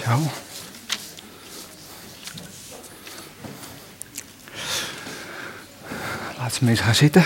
Zo. Laat ze mensen gaan zitten.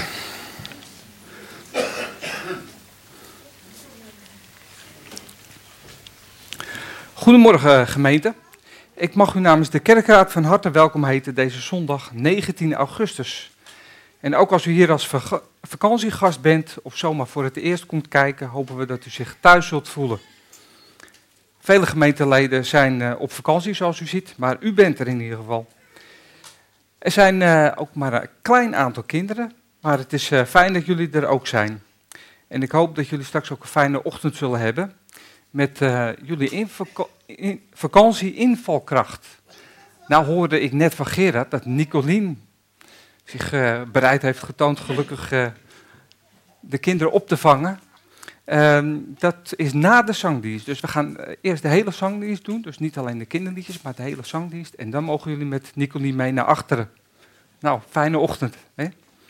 Goedemorgen gemeente. Ik mag u namens de kerkraad van harte welkom heten deze zondag 19 augustus. En ook als u hier als vakantiegast bent of zomaar voor het eerst komt kijken, hopen we dat u zich thuis zult voelen. Vele gemeenteleden zijn op vakantie zoals u ziet, maar u bent er in ieder geval. Er zijn ook maar een klein aantal kinderen, maar het is fijn dat jullie er ook zijn. En ik hoop dat jullie straks ook een fijne ochtend zullen hebben met jullie vakantie-invalkracht. Nou hoorde ik net van Gerard dat Nicolien zich bereid heeft getoond gelukkig de kinderen op te vangen. Dat is na de zangdienst. Dus we gaan eerst de hele zangdienst doen. Dus niet alleen de kinderliedjes, maar de hele zangdienst. En dan mogen jullie met Nicolien mee naar achteren. Nou, fijne ochtend. Hè?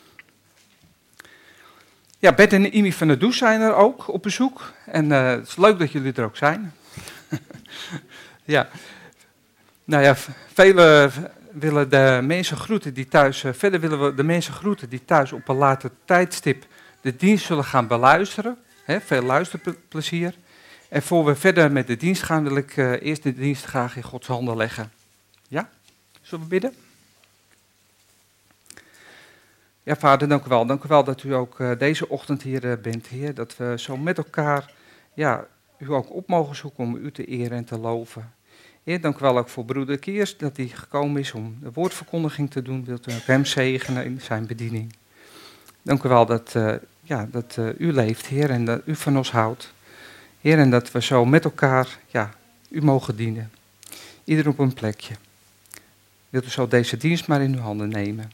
Ja, Bert en Imi van der Does zijn er ook op bezoek. En het is leuk dat jullie er ook zijn. Ja. Nou ja, velen willen de mensen groeten die thuis... verder willen we de mensen groeten die thuis op een later tijdstip de dienst zullen gaan beluisteren. He, veel luisterplezier. En voor we verder met de dienst gaan, wil ik eerst de dienst graag in Gods handen leggen. Ja? Zullen we bidden? Ja, Vader, dank u wel. Dank u wel dat u ook deze ochtend hier bent, Heer. Dat we zo met elkaar u ook op mogen zoeken om u te eren en te loven. Heer, dank u wel ook voor broeder Kiers, dat hij gekomen is om de woordverkondiging te doen. Wilt u ook hem zegenen in zijn bediening. Dank u wel dat u leeft, Heer, en dat u van ons houdt. Heer, en dat we zo met elkaar u mogen dienen. Ieder op een plekje. Wilt u zo deze dienst maar in uw handen nemen.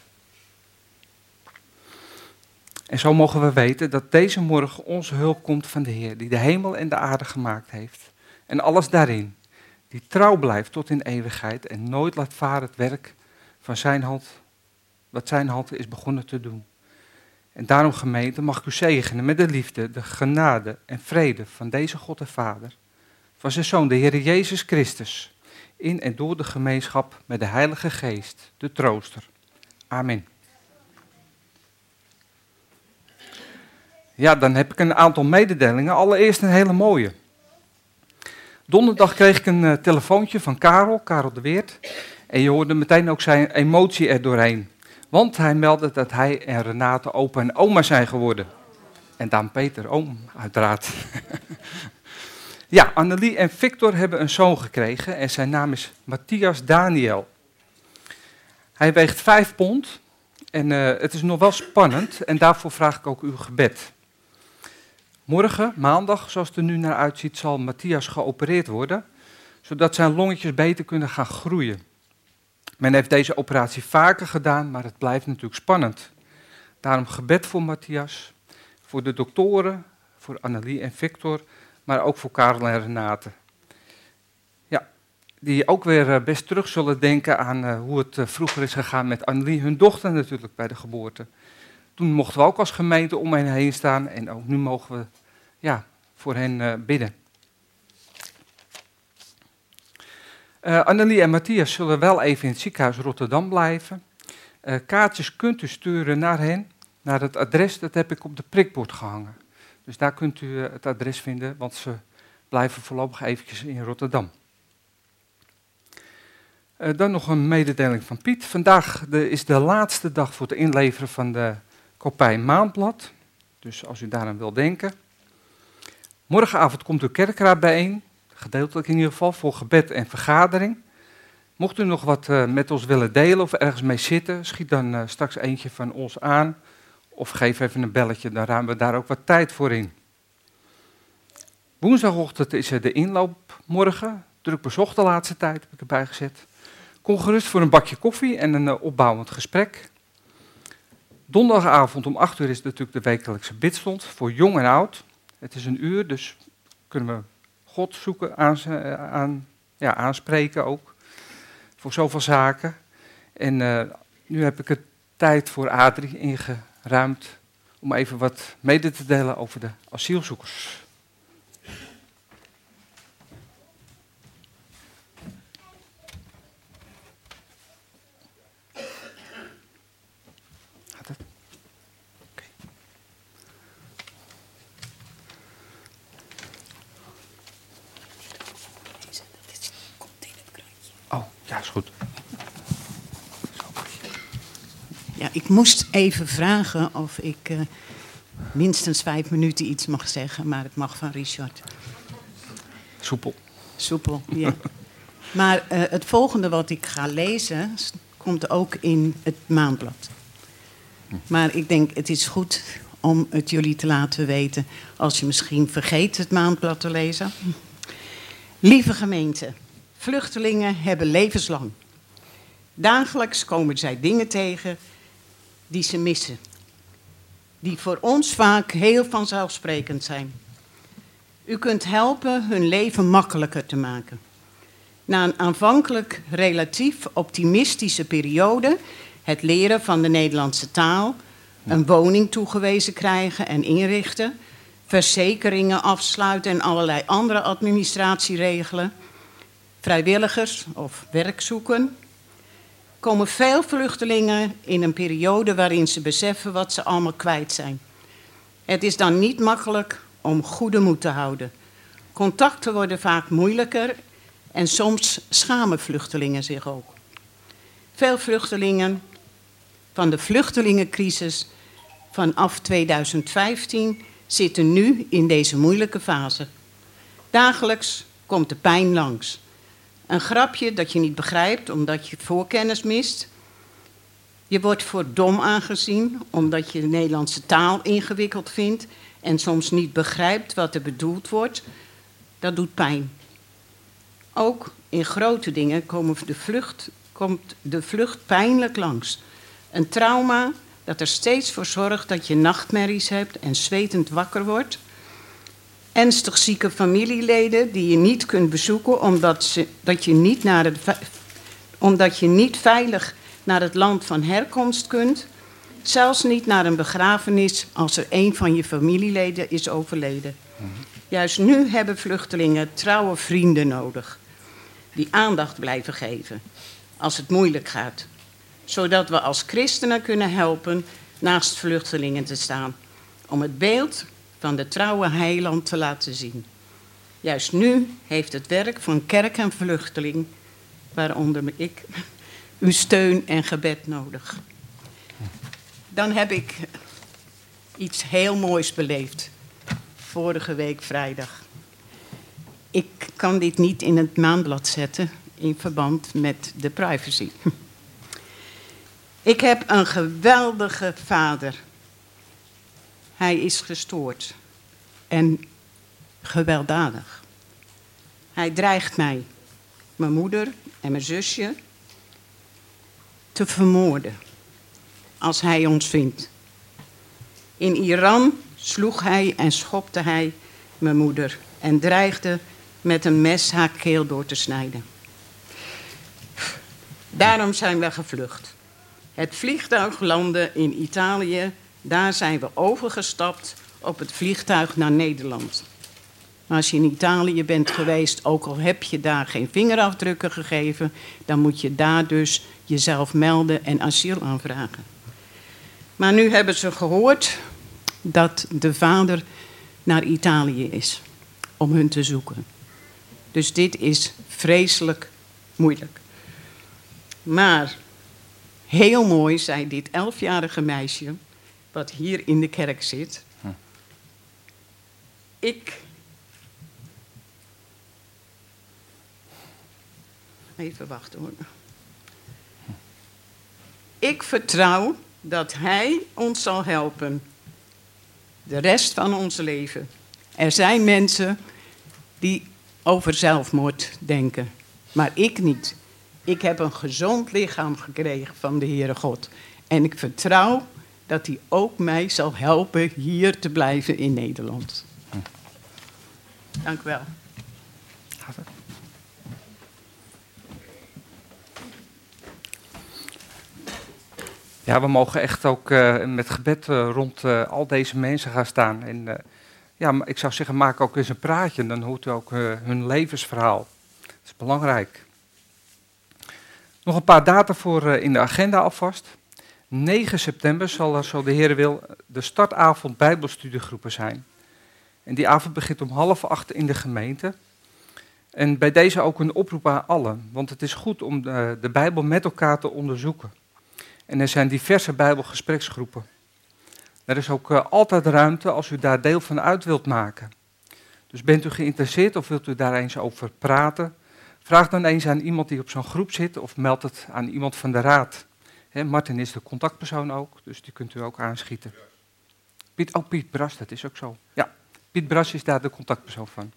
En zo mogen we weten dat deze morgen onze hulp komt van de Heer, die de hemel en de aarde gemaakt heeft. En alles daarin, die trouw blijft tot in eeuwigheid en nooit laat varen het werk van zijn hand, wat zijn hand is begonnen te doen. En daarom, gemeente, mag ik u zegenen met de liefde, de genade en vrede van deze God en Vader, van zijn Zoon, de Heer Jezus Christus, in en door de gemeenschap met de Heilige Geest, de Trooster. Amen. Ja, dan heb ik een aantal mededelingen. Allereerst een hele mooie. Donderdag kreeg ik een telefoontje van Karel de Weert. En je hoorde meteen ook zijn emotie er doorheen. Want hij meldde dat hij en Renate opa en oma zijn geworden. En Daan Peter, oom, uiteraard. Ja, Annelie en Victor hebben een zoon gekregen en zijn naam is Matthias Daniel. Hij weegt 5 pond en het is nog wel spannend en daarvoor vraag ik ook uw gebed. Morgen, maandag, zoals het er nu naar uitziet, zal Matthias geopereerd worden, zodat zijn longetjes beter kunnen gaan groeien. Men heeft deze operatie vaker gedaan, maar het blijft natuurlijk spannend. Daarom gebed voor Matthias, voor de doktoren, voor Annelie en Victor, maar ook voor Karel en Renate. Ja, die ook weer best terug zullen denken aan hoe het vroeger is gegaan met Annelie, hun dochter natuurlijk bij de geboorte. Toen mochten we ook als gemeente om hen heen staan en ook nu mogen we voor hen bidden. Annelie en Matthias zullen wel even in het ziekenhuis Rotterdam blijven. Kaartjes kunt u sturen naar hen, naar het adres, dat heb ik op de prikbord gehangen. Dus daar kunt u het adres vinden, want ze blijven voorlopig eventjes in Rotterdam. Dan nog een mededeling van Piet. Vandaag is de laatste dag voor het inleveren van de kopij Maandblad. Dus als u daaraan wil denken. Morgenavond komt de kerkraad bijeen. Gedeeltelijk in ieder geval, voor gebed en vergadering. Mocht u nog wat met ons willen delen of ergens mee zitten, schiet dan straks eentje van ons aan. Of geef even een belletje, dan ruimen we daar ook wat tijd voor in. Woensdagochtend is er de inloop morgen. Druk bezocht de laatste tijd, heb ik erbij gezet. Kom gerust voor een bakje koffie en een opbouwend gesprek. Donderdagavond om 8 uur is natuurlijk de wekelijkse bidstond voor jong en oud. Het is 1 uur, dus kunnen we God zoeken, aanspreken ook, voor zoveel zaken. En nu heb ik het tijd voor Adrie ingeruimd om even wat mede te delen over de asielzoekers. Ja, is goed. Ja, ik moest even vragen of ik minstens 5 minuten iets mag zeggen, maar het mag van Richard. Soepel. Soepel, ja. Maar het volgende wat ik ga lezen, komt ook in het maandblad. Maar ik denk, het is goed om het jullie te laten weten, als je misschien vergeet het maandblad te lezen. Lieve gemeente, vluchtelingen hebben levenslang. Dagelijks komen zij dingen tegen die ze missen. Die voor ons vaak heel vanzelfsprekend zijn. U kunt helpen hun leven makkelijker te maken. Na een aanvankelijk relatief optimistische periode, het leren van de Nederlandse taal, een woning toegewezen krijgen en inrichten, verzekeringen afsluiten en allerlei andere administratie regelen, vrijwilligers of werk zoeken, komen veel vluchtelingen in een periode waarin ze beseffen wat ze allemaal kwijt zijn. Het is dan niet makkelijk om goede moed te houden. Contacten worden vaak moeilijker en soms schamen vluchtelingen zich ook. Veel vluchtelingen van de vluchtelingencrisis vanaf 2015 zitten nu in deze moeilijke fase. Dagelijks komt de pijn langs. Een grapje dat je niet begrijpt omdat je voorkennis mist. Je wordt voor dom aangezien omdat je de Nederlandse taal ingewikkeld vindt en soms niet begrijpt wat er bedoeld wordt. Dat doet pijn. Ook in grote dingen komt de vlucht pijnlijk langs. Een trauma dat er steeds voor zorgt dat je nachtmerries hebt en zwetend wakker wordt. Ernstig zieke familieleden die je niet kunt bezoeken omdat je niet veilig naar het land van herkomst kunt. Zelfs niet naar een begrafenis als er een van je familieleden is overleden. Juist nu hebben vluchtelingen trouwe vrienden nodig. Die aandacht blijven geven als het moeilijk gaat. Zodat we als christenen kunnen helpen naast vluchtelingen te staan. Om het beeld van de trouwe heiland te laten zien. Juist nu heeft het werk van kerk en vluchteling, waaronder ik, uw steun en gebed nodig. Dan heb ik iets heel moois beleefd. Vorige week vrijdag. Ik kan dit niet in het maandblad zetten in verband met de privacy. Ik heb een geweldige vader. Hij is gestoord en gewelddadig. Hij dreigt mij, mijn moeder en mijn zusje te vermoorden als hij ons vindt. In Iran sloeg hij en schopte hij mijn moeder en dreigde met een mes haar keel door te snijden. Daarom zijn we gevlucht. Het vliegtuig landde in Italië. Daar zijn we overgestapt op het vliegtuig naar Nederland. Maar als je in Italië bent geweest, ook al heb je daar geen vingerafdrukken gegeven, dan moet je daar dus jezelf melden en asiel aanvragen. Maar nu hebben ze gehoord dat de vader naar Italië is om hun te zoeken. Dus dit is vreselijk moeilijk. Maar heel mooi zei dit 11-jarige meisje, wat hier in de kerk zit. Even wachten hoor. Ik vertrouw dat hij ons zal helpen. De rest van ons leven. Er zijn mensen die over zelfmoord denken. Maar ik niet. Ik heb een gezond lichaam gekregen van de Heere God. En ik vertrouw dat hij ook mij zal helpen hier te blijven in Nederland. Dank u wel. Ja, we mogen echt ook met gebed rond al deze mensen gaan staan. En ja, maar ik zou zeggen, maak ook eens een praatje. Dan hoort u ook hun levensverhaal. Dat is belangrijk. Nog een paar data voor in de agenda alvast. 9 september zal er, zo de Heer wil, de startavond Bijbelstudiegroepen zijn. En die avond begint om 7:30 in de gemeente. En bij deze ook een oproep aan allen, want het is goed om de Bijbel met elkaar te onderzoeken. En er zijn diverse Bijbelgespreksgroepen. Er is ook altijd ruimte als u daar deel van uit wilt maken. Dus bent u geïnteresseerd of wilt u daar eens over praten? Vraag dan eens aan iemand die op zo'n groep zit of meld het aan iemand van de raad. Martin is de contactpersoon ook, dus die kunt u ook aanschieten. Piet Bras, dat is ook zo. Ja, Piet Bras is daar de contactpersoon van.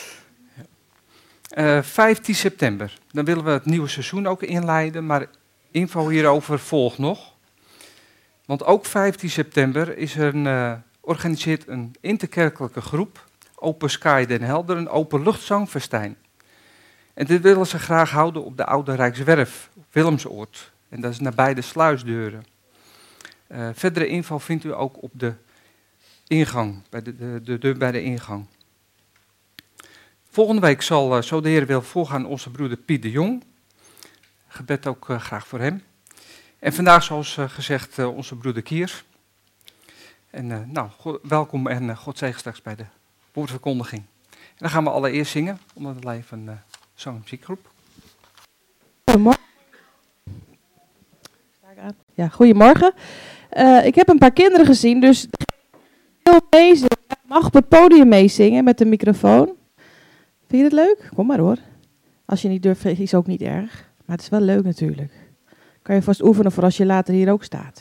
15 september, dan willen we het nieuwe seizoen ook inleiden, maar info hierover volgt nog. Want ook 15 september organiseert een interkerkelijke groep, Open Sky Den Helder, een openluchtzangfestijn. En dit willen ze graag houden op de Oude Rijkswerf, Willemsoord. En dat is nabij de sluisdeuren. Verdere info vindt u ook op de ingang, bij de deur bij de ingang. Volgende week zal, zo de Heer wil, voorgaan onze broeder Piet de Jong. Gebed ook graag voor hem. En vandaag, zoals gezegd, onze broeder Kiers. En welkom en God zegen straks bij de woordverkondiging. En dan gaan we allereerst zingen, onder de leiding van zo'n muziekgroep. Goedemorgen. Ja, goedemorgen. Ik heb een paar kinderen gezien, dus mag op het podium meezingen met de microfoon. Vind je het leuk? Kom maar hoor. Als je niet durft, is ook niet erg. Maar het is wel leuk natuurlijk. Kan je vast oefenen voor als je later hier ook staat.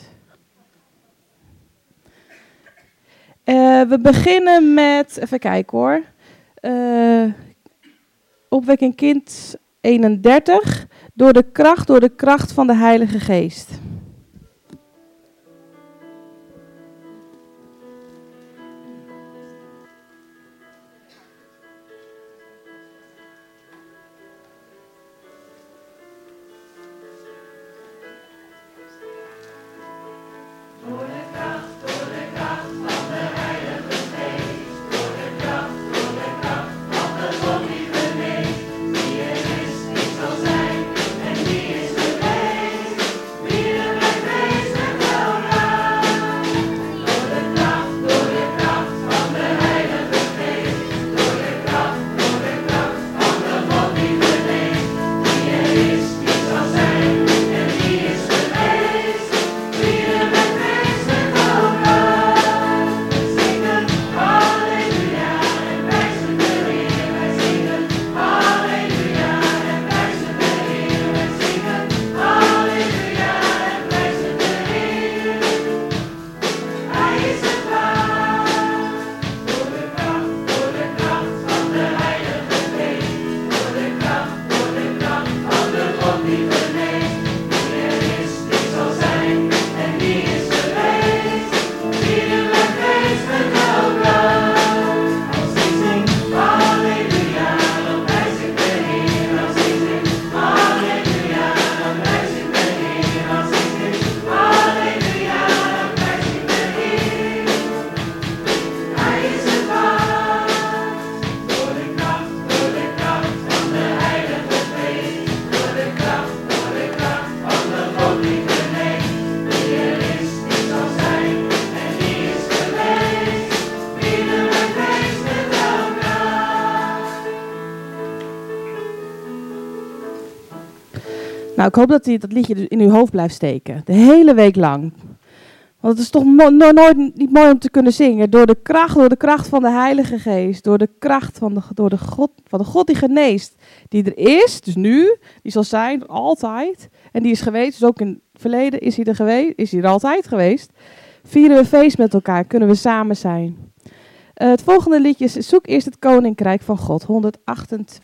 We beginnen met, even kijken hoor. Opwekking kind 31. Door de kracht van de Heilige Geest. Nou, ik hoop dat dat liedje dus in uw hoofd blijft steken. De hele week lang. Want het is toch nooit niet mooi om te kunnen zingen. Door de kracht van de Heilige Geest. Door de kracht van de God die geneest. Die er is, dus nu. Die zal zijn, altijd. En die is geweest, dus ook in het verleden is hij er geweest. Is hij er altijd geweest. Vieren we feest met elkaar, kunnen we samen zijn. Het volgende liedje is Zoek eerst het Koninkrijk van God. 128.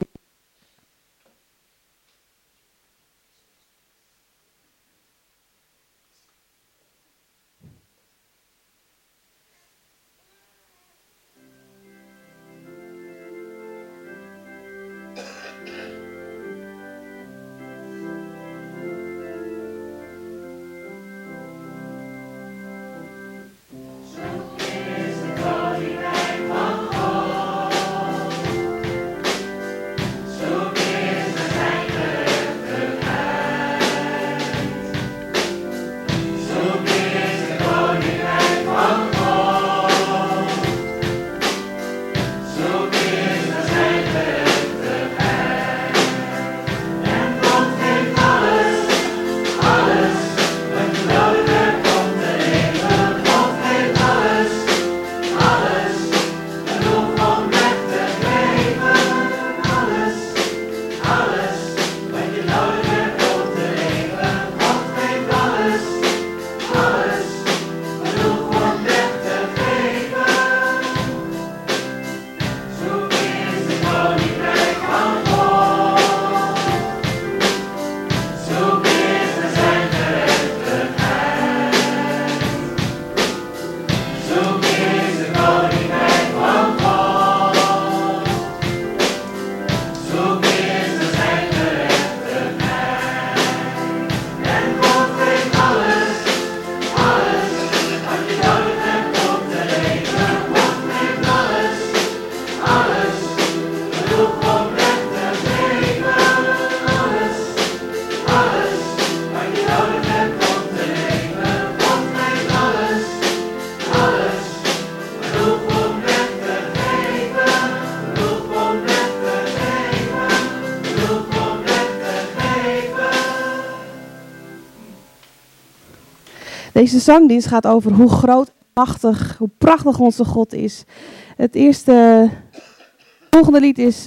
Deze zangdienst gaat over hoe groot, machtig, hoe prachtig onze God is. Het volgende lied is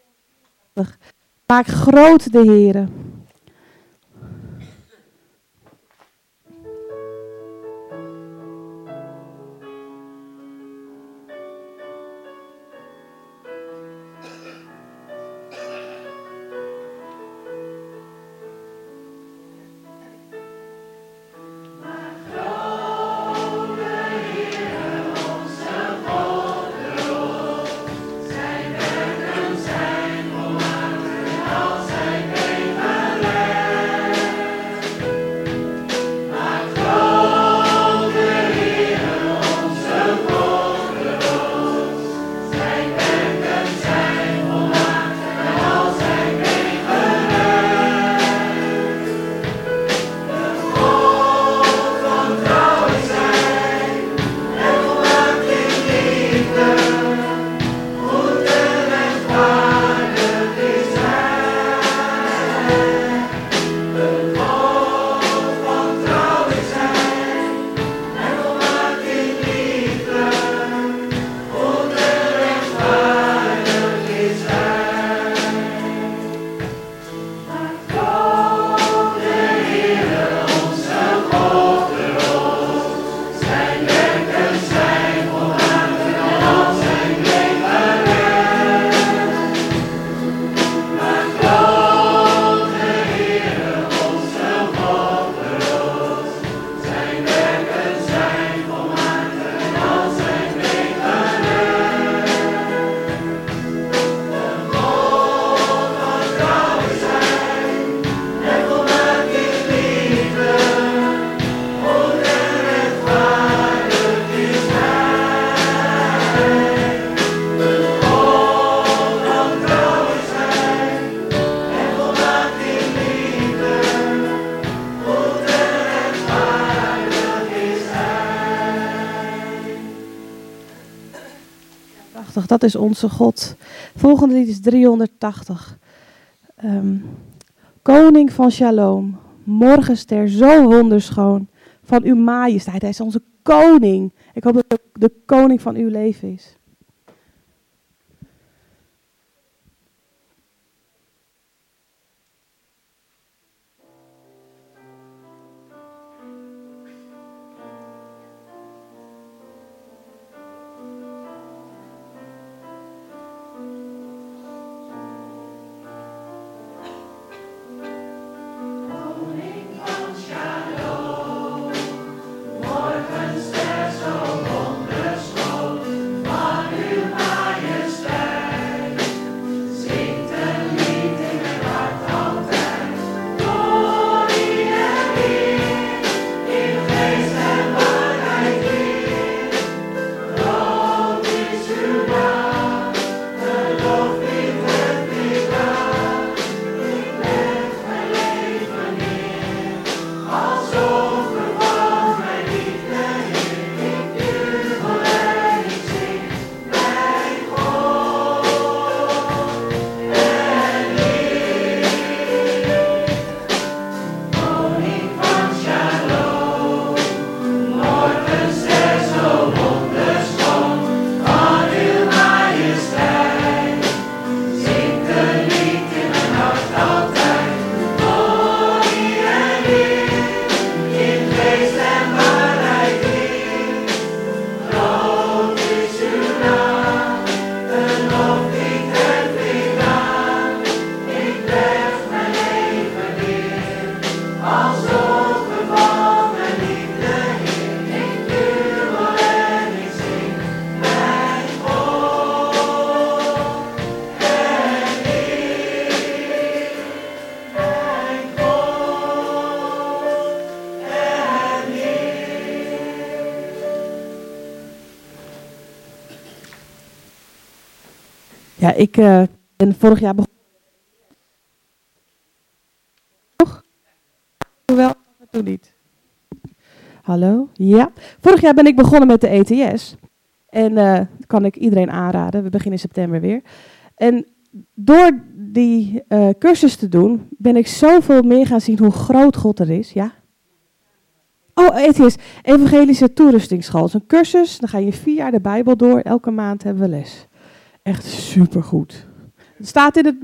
Maak groot de Heere. Dat is onze God. Volgende lied is 380. Koning van Shalom, morgenster zo wonderschoon, van uw majesteit. Hij is onze koning. Ik hoop dat hij ook de koning van uw leven is. Ja, ik ben vorig jaar begonnen. Hoewel, toen niet. Hallo? Ja. Vorig jaar ben ik begonnen met de ETS. En dat kan ik iedereen aanraden. We beginnen in september weer. En door die cursus te doen, ben ik zoveel meer gaan zien hoe groot God er is. Ja? Oh, het is Evangelische Toerustingsschool. Het is een cursus, dan ga je 4 jaar de Bijbel door. Elke maand hebben we les. Echt supergoed. Het staat in het...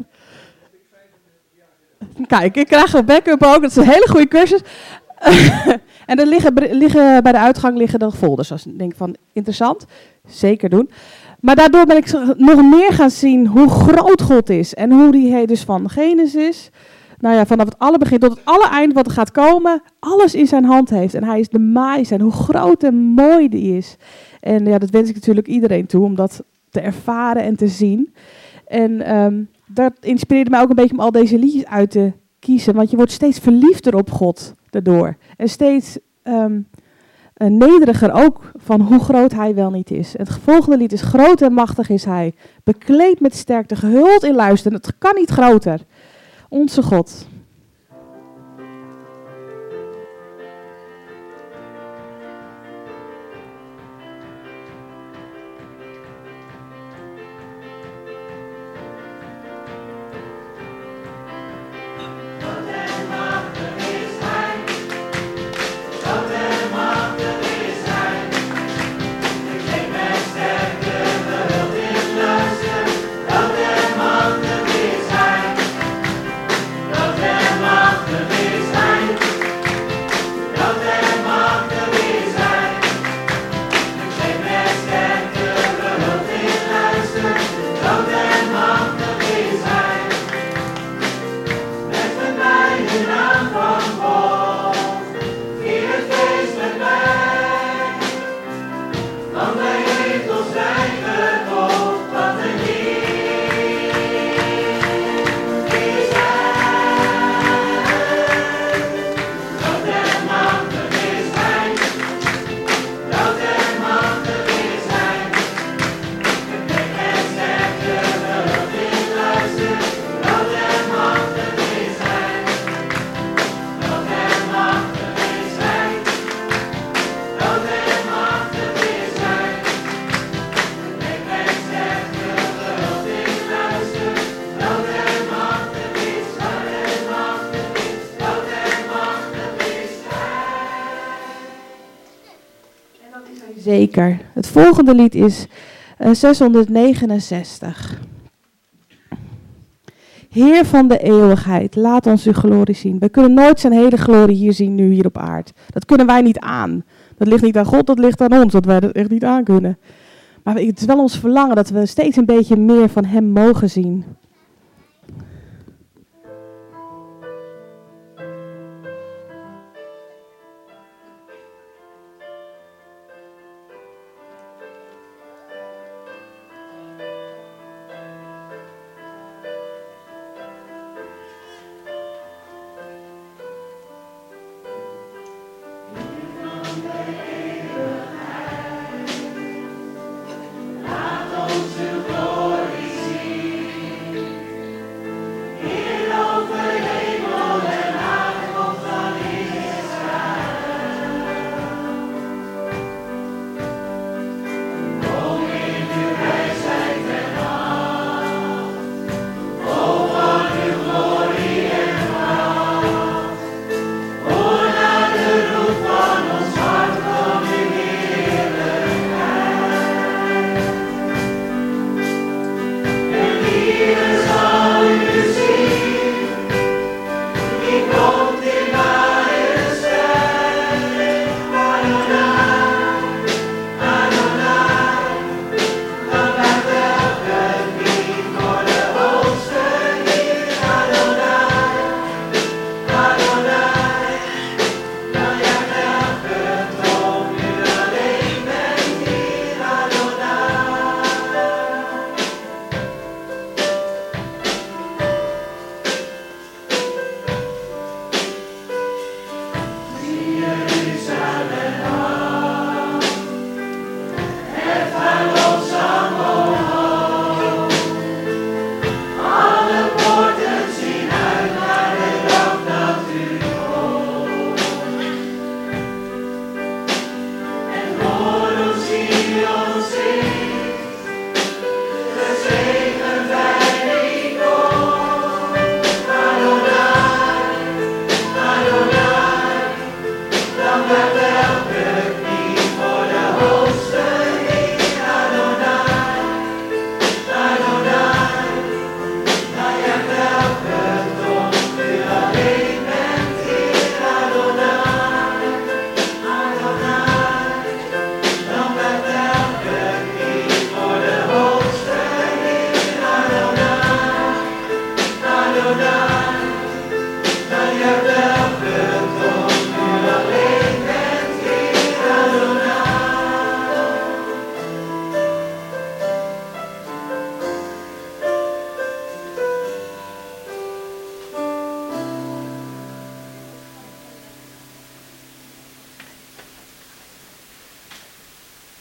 Kijk, ik krijg een backup ook. Dat is een hele goede cursus. En er liggen bij de uitgang liggen dan folders. Als ik denk van, interessant, zeker doen. Maar daardoor ben ik nog meer gaan zien hoe groot God is. En hoe die dus van Genesis, nou ja, vanaf het allerbegin tot het allereind wat er gaat komen, alles in zijn hand heeft. En hij is de maais en hoe groot en mooi die is. En ja, dat wens ik natuurlijk iedereen toe, om dat te ervaren en te zien. En dat inspireerde mij ook een beetje om al deze liedjes uit te kiezen. Want je wordt steeds verliefder op God daardoor. En steeds nederiger ook van hoe groot hij wel niet is. Het volgende lied is: groot en machtig is hij, bekleed met sterkte, gehuld in luister. Het kan niet groter. Onze God. Zeker. Het volgende lied is 669. Heer van de eeuwigheid, laat ons uw glorie zien. We kunnen nooit zijn hele glorie hier zien, nu hier op aarde. Dat kunnen wij niet aan. Dat ligt niet aan God, dat ligt aan ons, dat wij dat echt niet aan kunnen. Maar het is wel ons verlangen dat we steeds een beetje meer van hem mogen zien.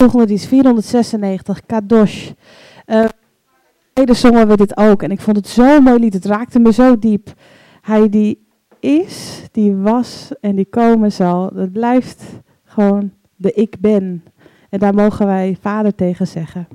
volgende die is 496, Kadosh. Zongen we dit ook en ik vond het zo'n mooi lied. Het raakte me zo diep. Hij die is, die was en die komen zal. Dat blijft gewoon de ik ben. En daar mogen wij Vader tegen zeggen.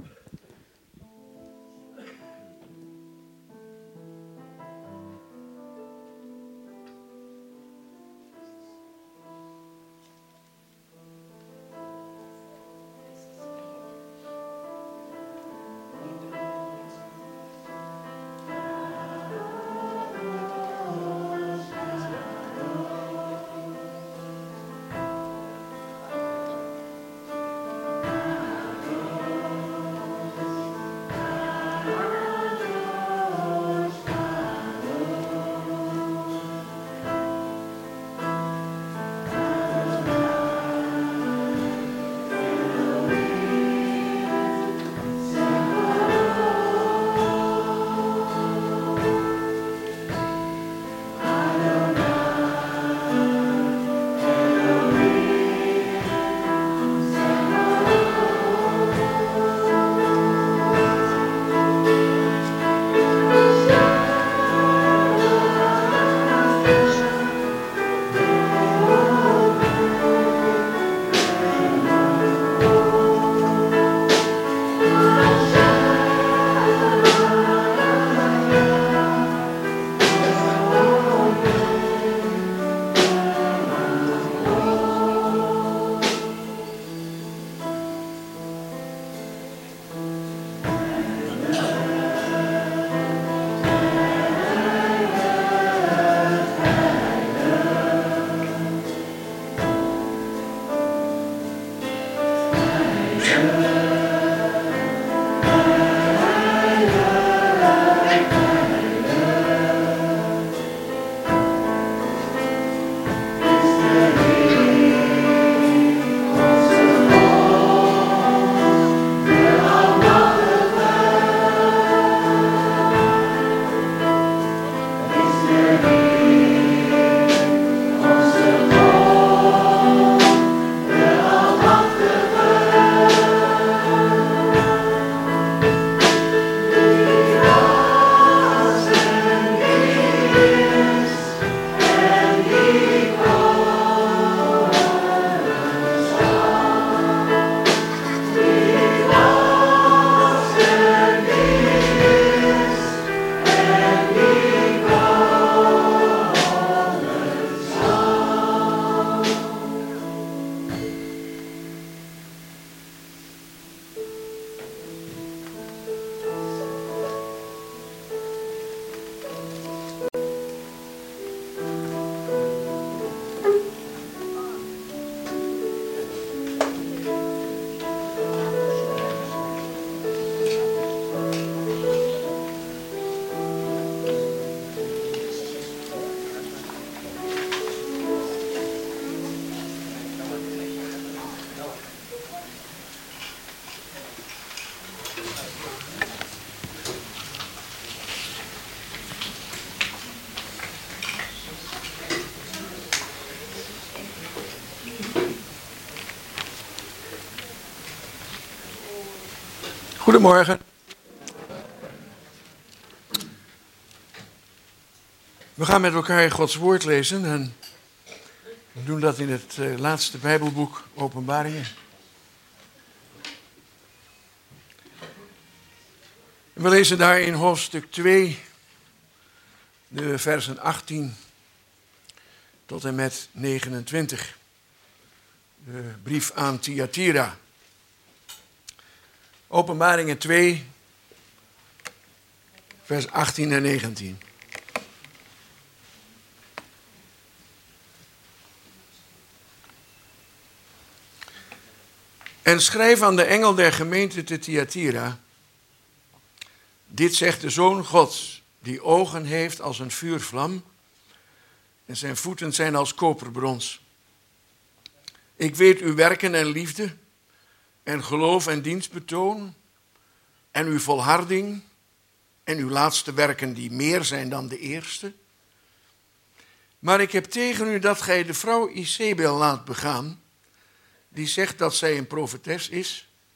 Goedemorgen. We gaan met elkaar Gods woord lezen en we doen dat in het laatste Bijbelboek, Openbaringen. We lezen daar in hoofdstuk 2, de versen 18 tot en met 29. De brief aan Thyatira. Openbaringen 2, vers 18 en 19. En schrijf aan de engel der gemeente te Thyatira. Dit zegt de Zoon Gods, die ogen heeft als een vuurvlam en zijn voeten zijn als koperbrons. Ik weet uw werken en liefde en geloof en dienstbetoon en uw volharding en uw laatste werken die meer zijn dan de eerste. Maar ik heb tegen u dat gij de vrouw Isabel laat begaan, die zegt dat zij een profetes is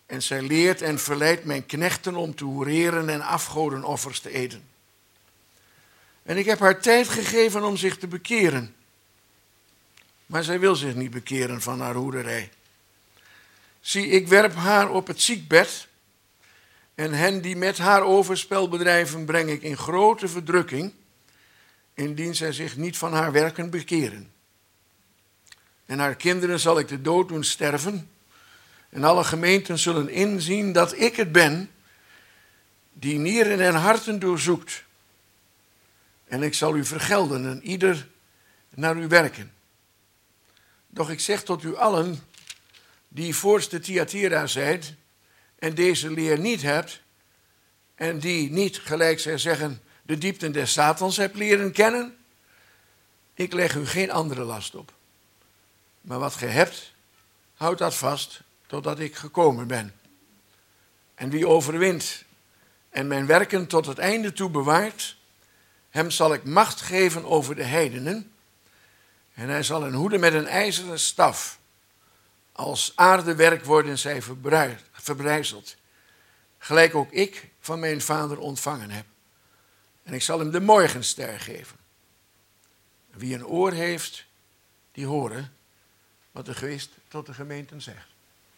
En zij leert en verleidt mijn knechten om te hoereren en afgodenoffers te eten. En ik heb haar tijd gegeven om zich te bekeren. Maar zij wil zich niet bekeren van haar hoererij. Zie, ik werp haar op het ziekbed. En hen die met haar overspel bedrijven, breng ik in grote verdrukking, indien zij zich niet van haar werken bekeren. En haar kinderen zal ik de dood doen sterven. En alle gemeenten zullen inzien dat ik het ben, die nieren en harten doorzoekt. En ik zal u vergelden en ieder naar uw werken. Doch ik zeg tot u allen, die voorste Thyatira zijt, en deze leer niet hebt, en die niet, gelijk zij zeggen, de diepten des Satans hebt leren kennen, ik leg u geen andere last op. Maar wat ge hebt, houd dat vast, totdat ik gekomen ben. En wie overwint en mijn werken tot het einde toe bewaart, hem zal ik macht geven over de heidenen, en hij zal hen hoeden met een ijzeren staf. Als aardewerk worden zij verbrijzeld, gelijk ook ik van mijn vader ontvangen heb. En ik zal hem de morgenster geven. Wie een oor heeft, die horen wat de geest tot de gemeenten zegt.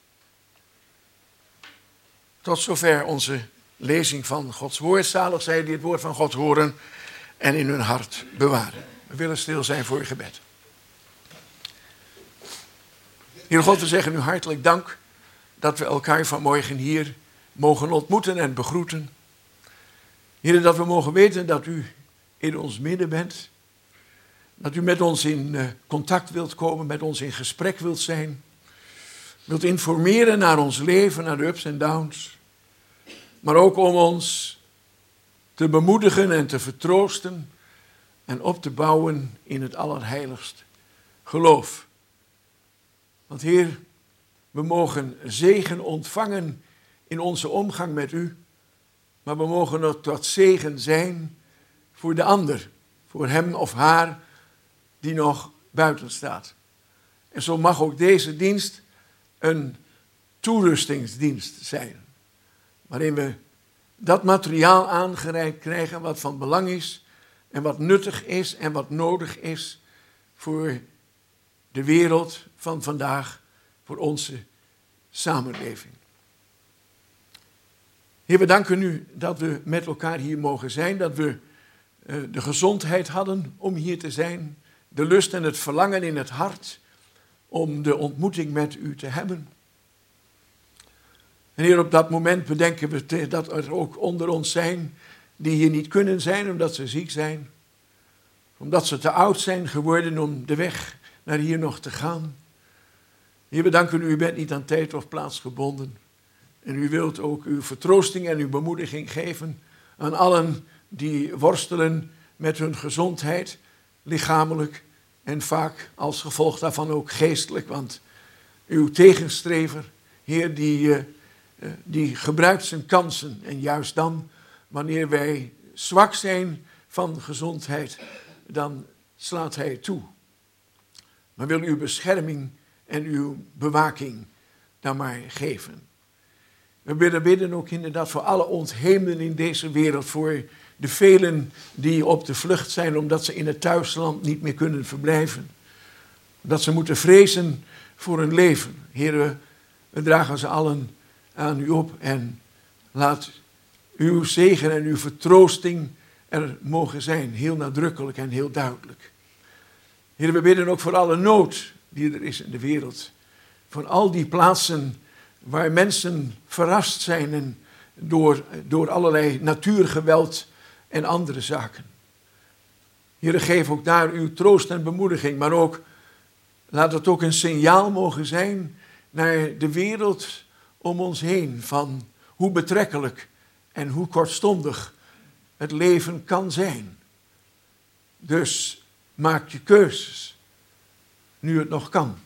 Tot zover onze lezing van Gods woord. Zalig zij die het woord van God horen en in hun hart bewaren. We willen stil zijn voor uw gebed. Heer God, we zeggen u hartelijk dank dat we elkaar vanmorgen hier mogen ontmoeten en begroeten. Heer, dat we mogen weten dat u in ons midden bent. Dat u met ons in contact wilt komen, met ons in gesprek wilt zijn. Wilt informeren naar ons leven, naar de ups en downs. Maar ook om ons te bemoedigen en te vertroosten en op te bouwen in het allerheiligst geloof. Want Heer, we mogen zegen ontvangen in onze omgang met u, maar we mogen ook tot zegen zijn voor de ander, voor hem of haar die nog buiten staat. En zo mag ook deze dienst een toerustingsdienst zijn, waarin we dat materiaal aangereikt krijgen wat van belang is en wat nuttig is en wat nodig is voor de wereld van vandaag, voor onze samenleving. Heer, we danken u dat we met elkaar hier mogen zijn, dat we de gezondheid hadden om hier te zijn, de lust en het verlangen in het hart om de ontmoeting met u te hebben. En Heer, op dat moment bedenken we dat er ook onder ons zijn die hier niet kunnen zijn omdat ze ziek zijn, omdat ze te oud zijn geworden om de weg naar hier nog te gaan. Heer, we danken u, u bent niet aan tijd of plaats gebonden. En u wilt ook uw vertroosting en uw bemoediging geven aan allen die worstelen met hun gezondheid, lichamelijk en vaak als gevolg daarvan ook geestelijk. Want uw tegenstrever, Heer, die gebruikt zijn kansen. En juist dan, wanneer wij zwak zijn van gezondheid, dan slaat hij toe. Maar wil uw bescherming en uw bewaking dan maar geven. We willen bidden ook inderdaad voor alle ontheemden in deze wereld, voor de velen die op de vlucht zijn omdat ze in het thuisland niet meer kunnen verblijven. Dat ze moeten vrezen voor hun leven. Heer, we dragen ze allen aan u op en laat uw zegen en uw vertroosting er mogen zijn, heel nadrukkelijk en heel duidelijk. Heer, we bidden ook voor alle nood die er is in de wereld. Voor al die plaatsen waar mensen verrast zijn en door allerlei natuurgeweld en andere zaken. Heer, geef ook daar uw troost en bemoediging, maar ook laat het ook een signaal mogen zijn naar de wereld om ons heen van hoe betrekkelijk en hoe kortstondig het leven kan zijn. Dus maak je keuzes, nu het nog kan.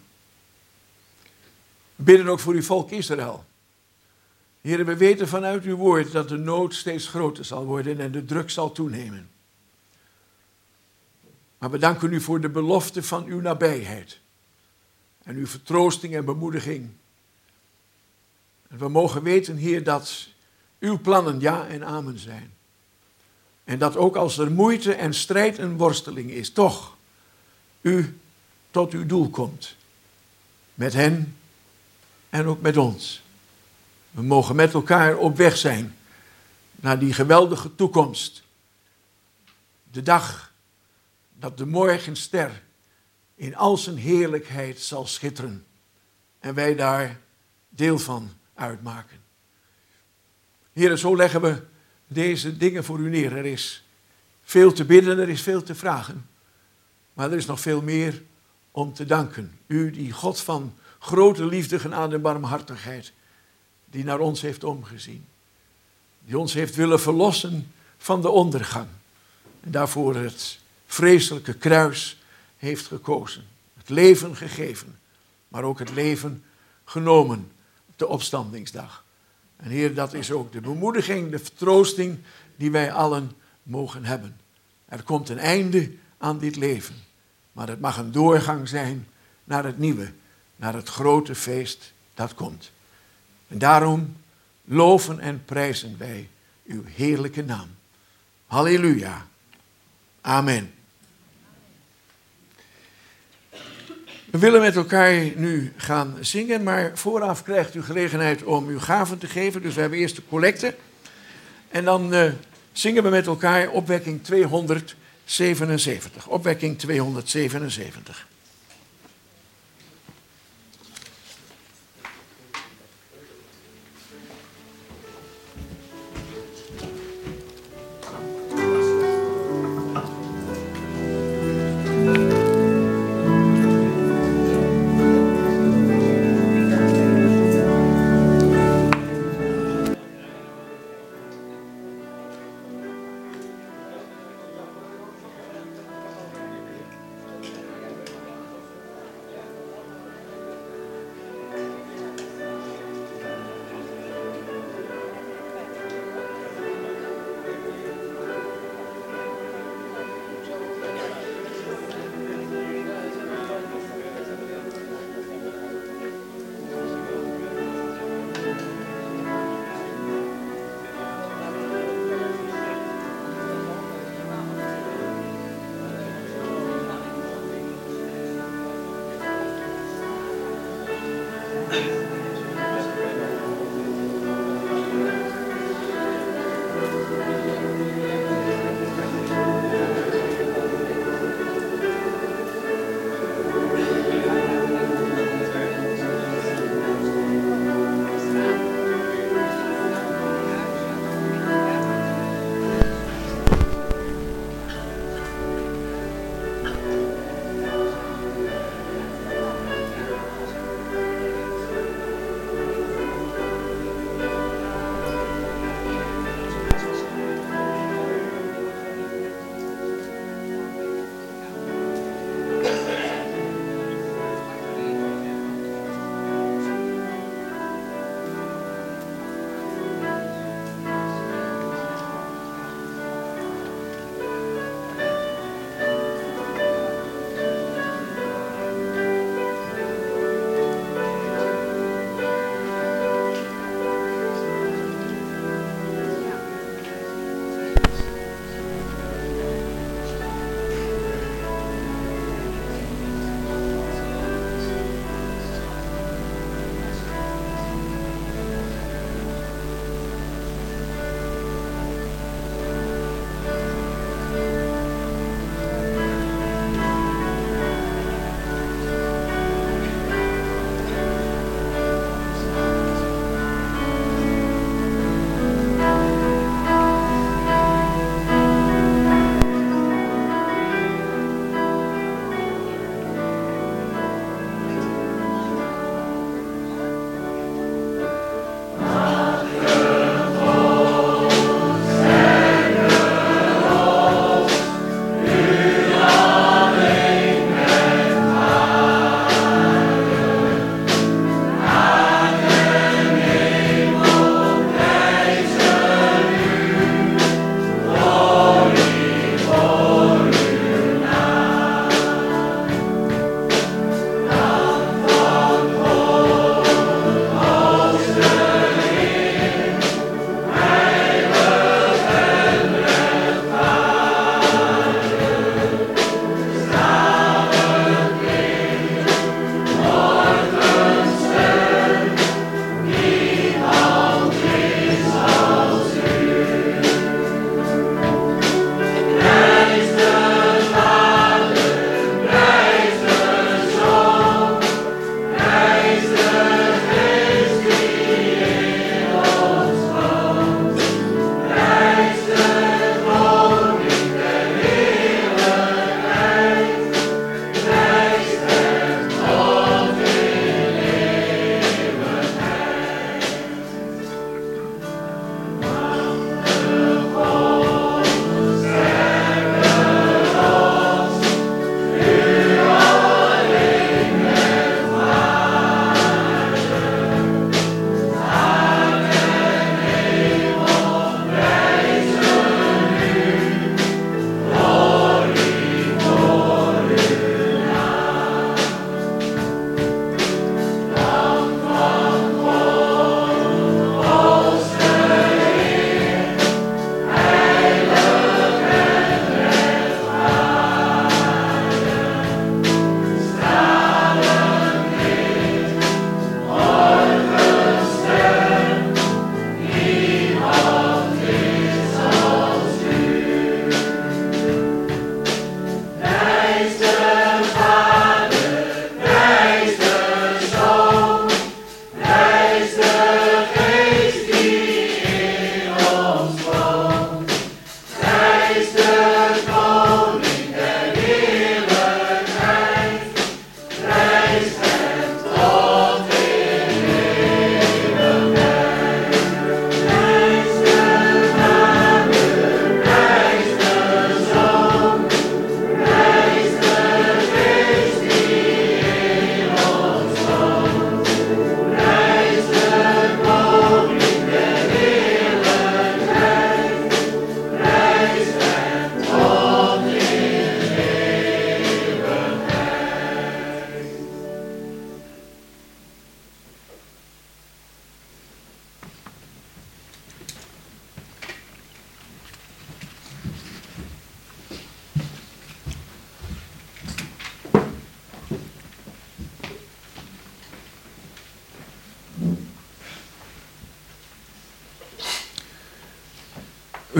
We bidden ook voor uw volk Israël. Heer, we weten vanuit uw woord dat de nood steeds groter zal worden en de druk zal toenemen. Maar we danken u voor de belofte van uw nabijheid. En uw vertroosting en bemoediging. We mogen weten, Heer, dat uw plannen ja en amen zijn. En dat ook als er moeite en strijd en worsteling is, toch u tot uw doel komt. Met hen en ook met ons. We mogen met elkaar op weg zijn naar die geweldige toekomst. De dag dat de morgenster in al zijn heerlijkheid zal schitteren. En wij daar deel van uitmaken. Heer, zo leggen we deze dingen voor u neer. Er is veel te bidden, er is veel te vragen. Maar er is nog veel meer om te danken. U, die God van grote liefde, genade en barmhartigheid, die naar ons heeft omgezien. Die ons heeft willen verlossen van de ondergang. En daarvoor het vreselijke kruis heeft gekozen. Het leven gegeven, maar ook het leven genomen op de opstandingsdag. En Heer, dat is ook de bemoediging, de vertroosting die wij allen mogen hebben. Er komt een einde aan dit leven, maar het mag een doorgang zijn naar het nieuwe, naar het grote feest dat komt. En daarom loven en prijzen wij uw heerlijke naam. Halleluja. Amen. We willen met elkaar nu gaan zingen, maar vooraf krijgt u gelegenheid om uw gaven te geven. Dus we hebben eerst de collecte. En dan zingen we met elkaar opwekking 277. Opwekking 277.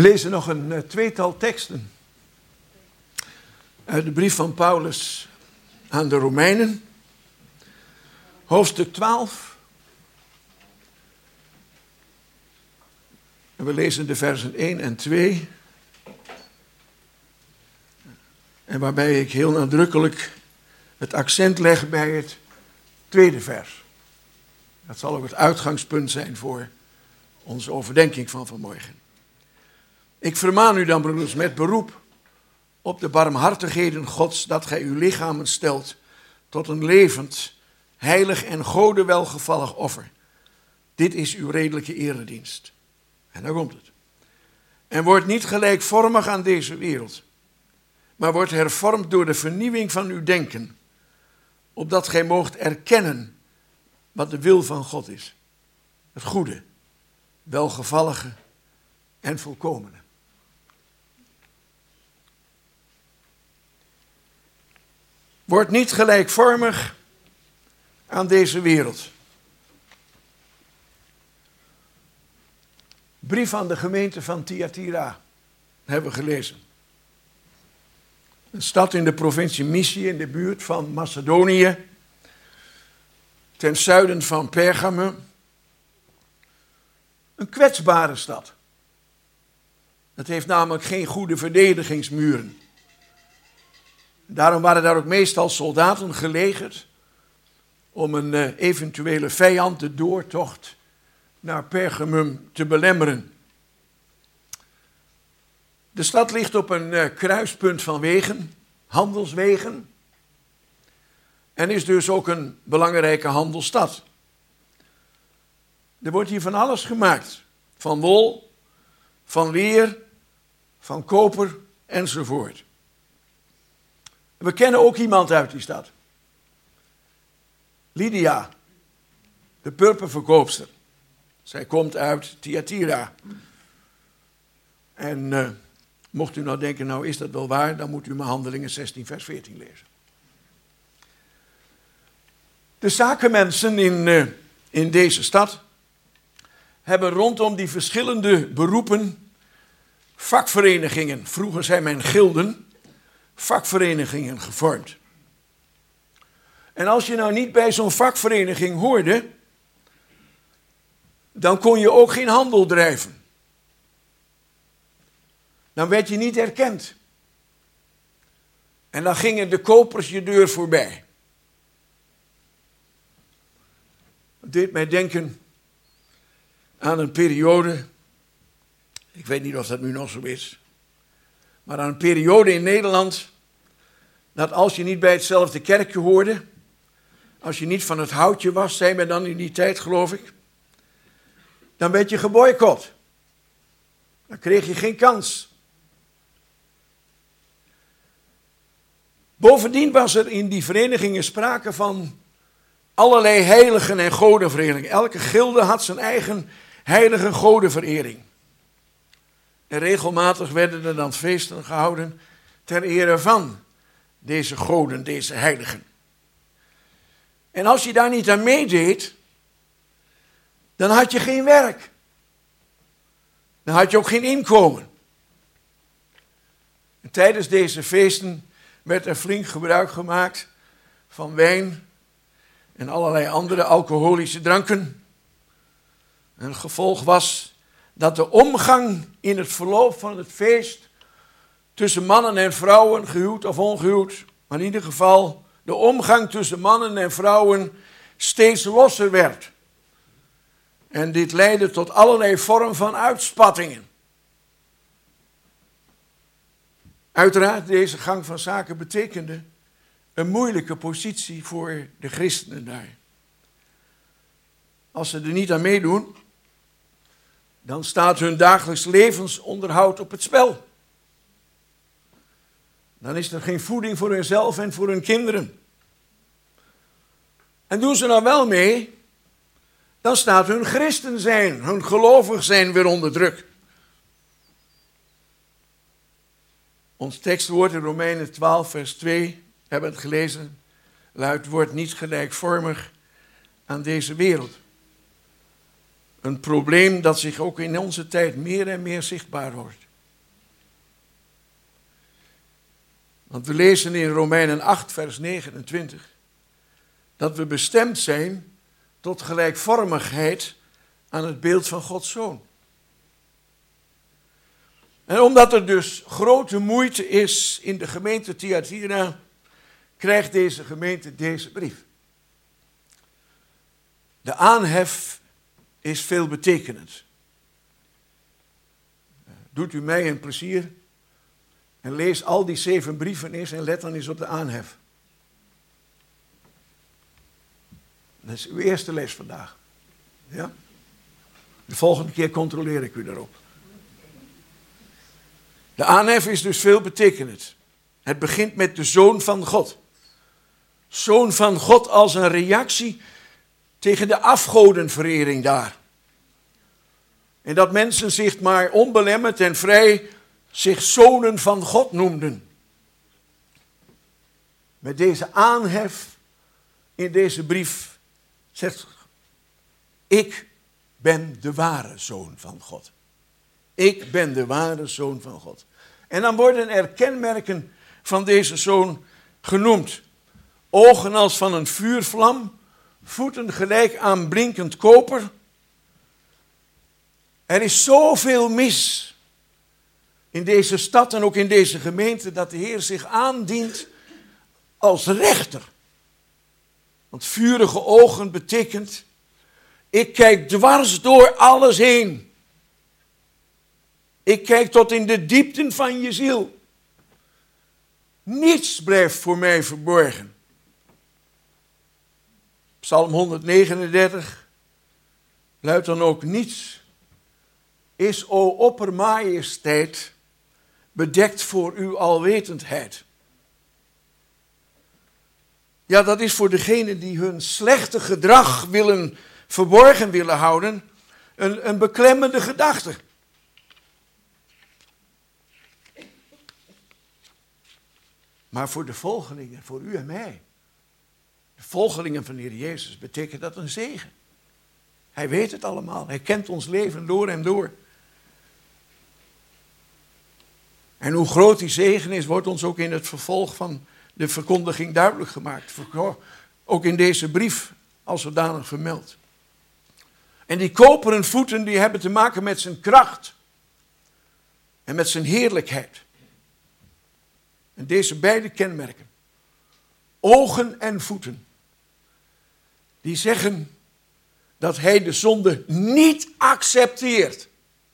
We lezen nog een tweetal teksten uit de brief van Paulus aan de Romeinen. Hoofdstuk 12. En we lezen de versen 1 en 2. En waarbij ik heel nadrukkelijk het accent leg bij het tweede vers. Dat zal ook het uitgangspunt zijn voor onze overdenking van vanmorgen. Ik vermaan u dan, broeders, met beroep op de barmhartigheden Gods, dat gij uw lichamen stelt tot een levend, heilig en Gode welgevallig offer. Dit is uw redelijke eredienst. En daar komt het. En wordt niet gelijkvormig aan deze wereld, maar wordt hervormd door de vernieuwing van uw denken, opdat gij moogt erkennen wat de wil van God is. Het goede, welgevallige en volkomene. Wordt niet gelijkvormig aan deze wereld. Brief aan de gemeente van Thyatira hebben we gelezen. Een stad in de provincie Mysië in de buurt van Macedonië, ten zuiden van Pergamum. Een kwetsbare stad. Het heeft namelijk geen goede verdedigingsmuren. Daarom waren daar ook meestal soldaten gelegerd om een eventuele vijand de doortocht naar Pergamum te belemmeren. De stad ligt op een kruispunt van wegen, handelswegen, en is dus ook een belangrijke handelsstad. Er wordt hier van alles gemaakt, van wol, van leer, van koper enzovoort. We kennen ook iemand uit die stad. Lydia, de purperverkoopster. Zij komt uit Thyatira. En mocht u nou denken, nou is dat wel waar, dan moet u maar Handelingen 16 vers 14 lezen. De zakenmensen in deze stad hebben rondom die verschillende beroepen vakverenigingen, vroeger zei men gilden, vakverenigingen gevormd. En als je nou niet bij zo'n vakvereniging hoorde, dan kon je ook geen handel drijven. Dan werd je niet erkend. En dan gingen de kopers je deur voorbij. Het deed mij denken aan een periode, ik weet niet of dat nu nog zo is, maar aan een periode in Nederland, dat als je niet bij hetzelfde kerkje hoorde, als je niet van het houtje was, zei men dan in die tijd, geloof ik, dan werd je geboycott. Dan kreeg je geen kans. Bovendien was er in die verenigingen sprake van allerlei heiligen en godenverenigingen. Elke gilde had zijn eigen heilige godenverering. En regelmatig werden er dan feesten gehouden ter ere van deze goden, deze heiligen. En als je daar niet aan meedeed, dan had je geen werk. Dan had je ook geen inkomen. En tijdens deze feesten werd er flink gebruik gemaakt van wijn en allerlei andere alcoholische dranken. En het gevolg was dat de omgang in het verloop van het feest tussen mannen en vrouwen, gehuwd of ongehuwd, maar in ieder geval de omgang tussen mannen en vrouwen steeds losser werd. En dit leidde tot allerlei vormen van uitspattingen. Uiteraard, deze gang van zaken betekende een moeilijke positie voor de christenen daar. Als ze er niet aan meedoen, dan staat hun dagelijks levensonderhoud op het spel. Dan is er geen voeding voor hunzelf en voor hun kinderen. En doen ze nou wel mee, dan staat hun christen zijn, hun gelovig zijn weer onder druk. Ons tekstwoord in Romeinen 12 vers 2, hebben het gelezen, luidt: wordt niet gelijkvormig aan deze wereld. Een probleem dat zich ook in onze tijd meer en meer zichtbaar wordt. Want we lezen in Romeinen 8, vers 29, dat we bestemd zijn tot gelijkvormigheid aan het beeld van Gods Zoon. En omdat er dus grote moeite is in de gemeente Thyatira, krijgt deze gemeente deze brief. De aanhef is veelbetekenend. Doet u mij een plezier en lees al die 7 brieven eens en let dan eens op de aanhef. Dat is uw eerste les vandaag. Ja? De volgende keer controleer ik u daarop. De aanhef is dus veelbetekenend. Het begint met de Zoon van God. Zoon van God als een reactie tegen de afgodenverering daar. En dat mensen zich maar onbelemmerd en vrij zich zonen van God noemden. Met deze aanhef in deze brief zegt: ik ben de ware Zoon van God. Ik ben de ware Zoon van God. En dan worden er kenmerken van deze Zoon genoemd. Ogen als van een vuurvlam, voeten gelijk aan blinkend koper. Er is zoveel mis in deze stad en ook in deze gemeente dat de Heer zich aandient als rechter. Want vurige ogen betekent: ik kijk dwars door alles heen. Ik kijk tot in de diepten van je ziel. Niets blijft voor mij verborgen. Psalm 139 luidt dan ook: niets is, o oppermajesteit, bedekt voor uw alwetendheid. Ja, dat is voor degenen die hun slechte gedrag verborgen willen houden, een beklemmende gedachte. Maar voor de volgelingen, voor u en mij, de volgelingen van de Heer Jezus, betekent dat een zegen. Hij weet het allemaal. Hij kent ons leven door en door. En hoe groot die zegen is, wordt ons ook in het vervolg van de verkondiging duidelijk gemaakt. Ook in deze brief als zodanig vermeld. En die koperen voeten die hebben te maken met zijn kracht en met zijn heerlijkheid. En deze beide kenmerken, ogen en voeten, die zeggen dat hij de zonde niet accepteert.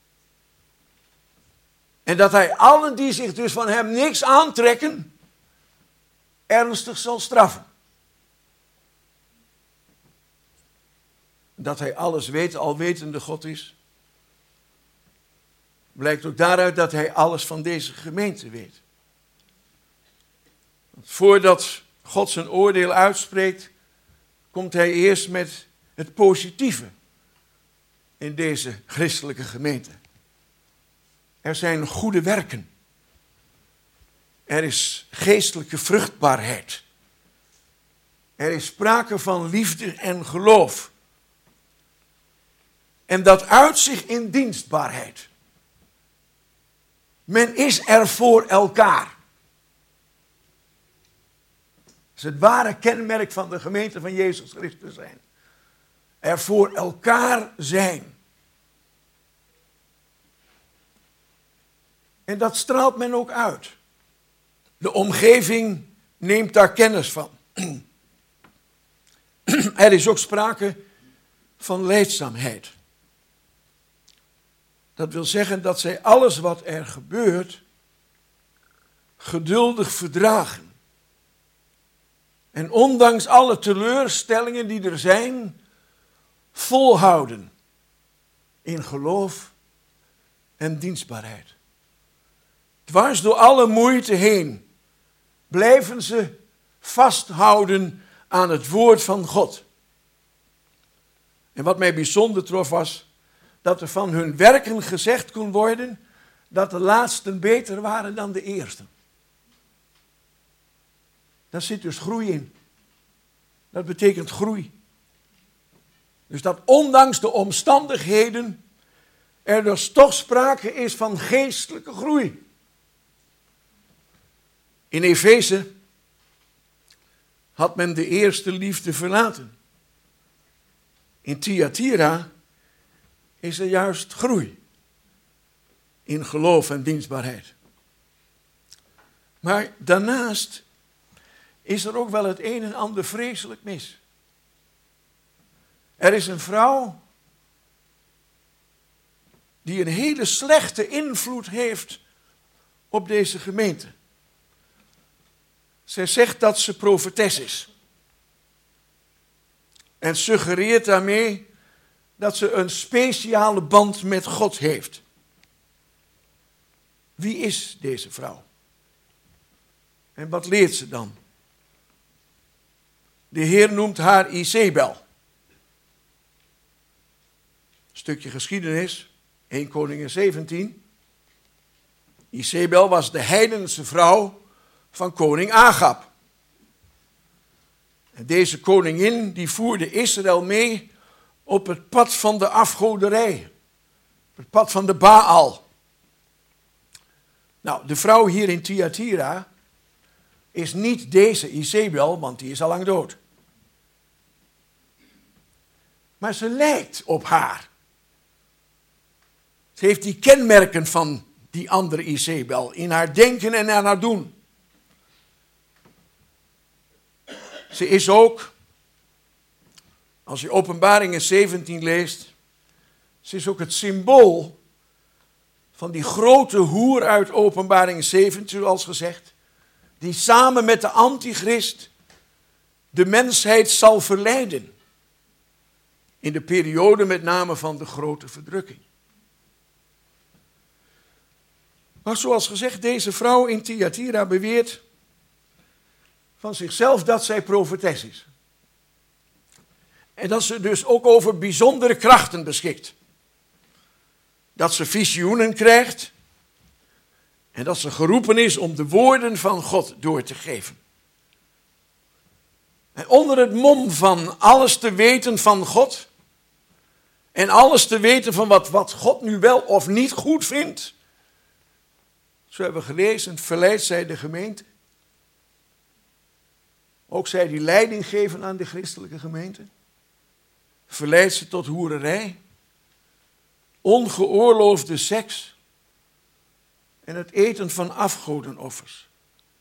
En dat hij allen die zich dus van hem niks aantrekken, ernstig zal straffen. Dat hij alles weet, alwetende God is, blijkt ook daaruit dat hij alles van deze gemeente weet. Want voordat God zijn oordeel uitspreekt, komt hij eerst met het positieve in deze christelijke gemeente. Er zijn goede werken. Er is geestelijke vruchtbaarheid. Er is sprake van liefde en geloof. En dat uit zich in dienstbaarheid. Men is er voor elkaar. Dat is het ware kenmerk van de gemeente van Jezus Christus zijn. Er voor elkaar zijn. En dat straalt men ook uit. De omgeving neemt daar kennis van. Er is ook sprake van lijdzaamheid. Dat wil zeggen dat zij alles wat er gebeurt geduldig verdragen. En ondanks alle teleurstellingen die er zijn, volhouden in geloof en dienstbaarheid. Dwars door alle moeite heen blijven ze vasthouden aan het woord van God. En wat mij bijzonder trof was dat er van hun werken gezegd kon worden dat de laatsten beter waren dan de eersten. Daar zit dus groei in. Dat betekent groei. Dus dat ondanks de omstandigheden er dus toch sprake is van geestelijke groei. In Efeze had men de eerste liefde verlaten. In Thyatira is er juist groei in geloof en dienstbaarheid. Maar daarnaast is er ook wel het een en ander vreselijk mis. Er is een vrouw die een hele slechte invloed heeft op deze gemeente. Zij zegt dat ze profetes is. En suggereert daarmee dat ze een speciale band met God heeft. Wie is deze vrouw? En wat leert ze dan? De Heer noemt haar Izebel. Stukje geschiedenis, 1 Koningen 17. Izebel was de heidense vrouw van koning Agab. En deze koningin die voerde Israël mee op het pad van de afgoderij. Op het pad van de Baal. Nou, de vrouw hier in Thyatira is niet deze Izebel, want die is al lang dood. Maar ze lijkt op haar. Ze heeft die kenmerken van die andere Izebel in haar denken en in haar doen. Ze is ook, als je Openbaringen 17 leest, ze is ook het symbool van die grote hoer uit Openbaringen 17, zoals gezegd, die samen met de antichrist de mensheid zal verleiden. In de periode met name van de grote verdrukking. Maar zoals gezegd, deze vrouw in Thyatira beweert van zichzelf dat zij profetes is. En dat ze dus ook over bijzondere krachten beschikt. Dat ze visioenen krijgt. En dat ze geroepen is om de woorden van God door te geven. En onder het mom van alles te weten van God. En alles te weten van wat God nu wel of niet goed vindt. Zo hebben we gelezen, verleidt zij de gemeente. Ook zij die leiding geven aan de christelijke gemeente. Verleidt ze tot hoererij. Ongeoorloofde seks. En het eten van afgodenoffers.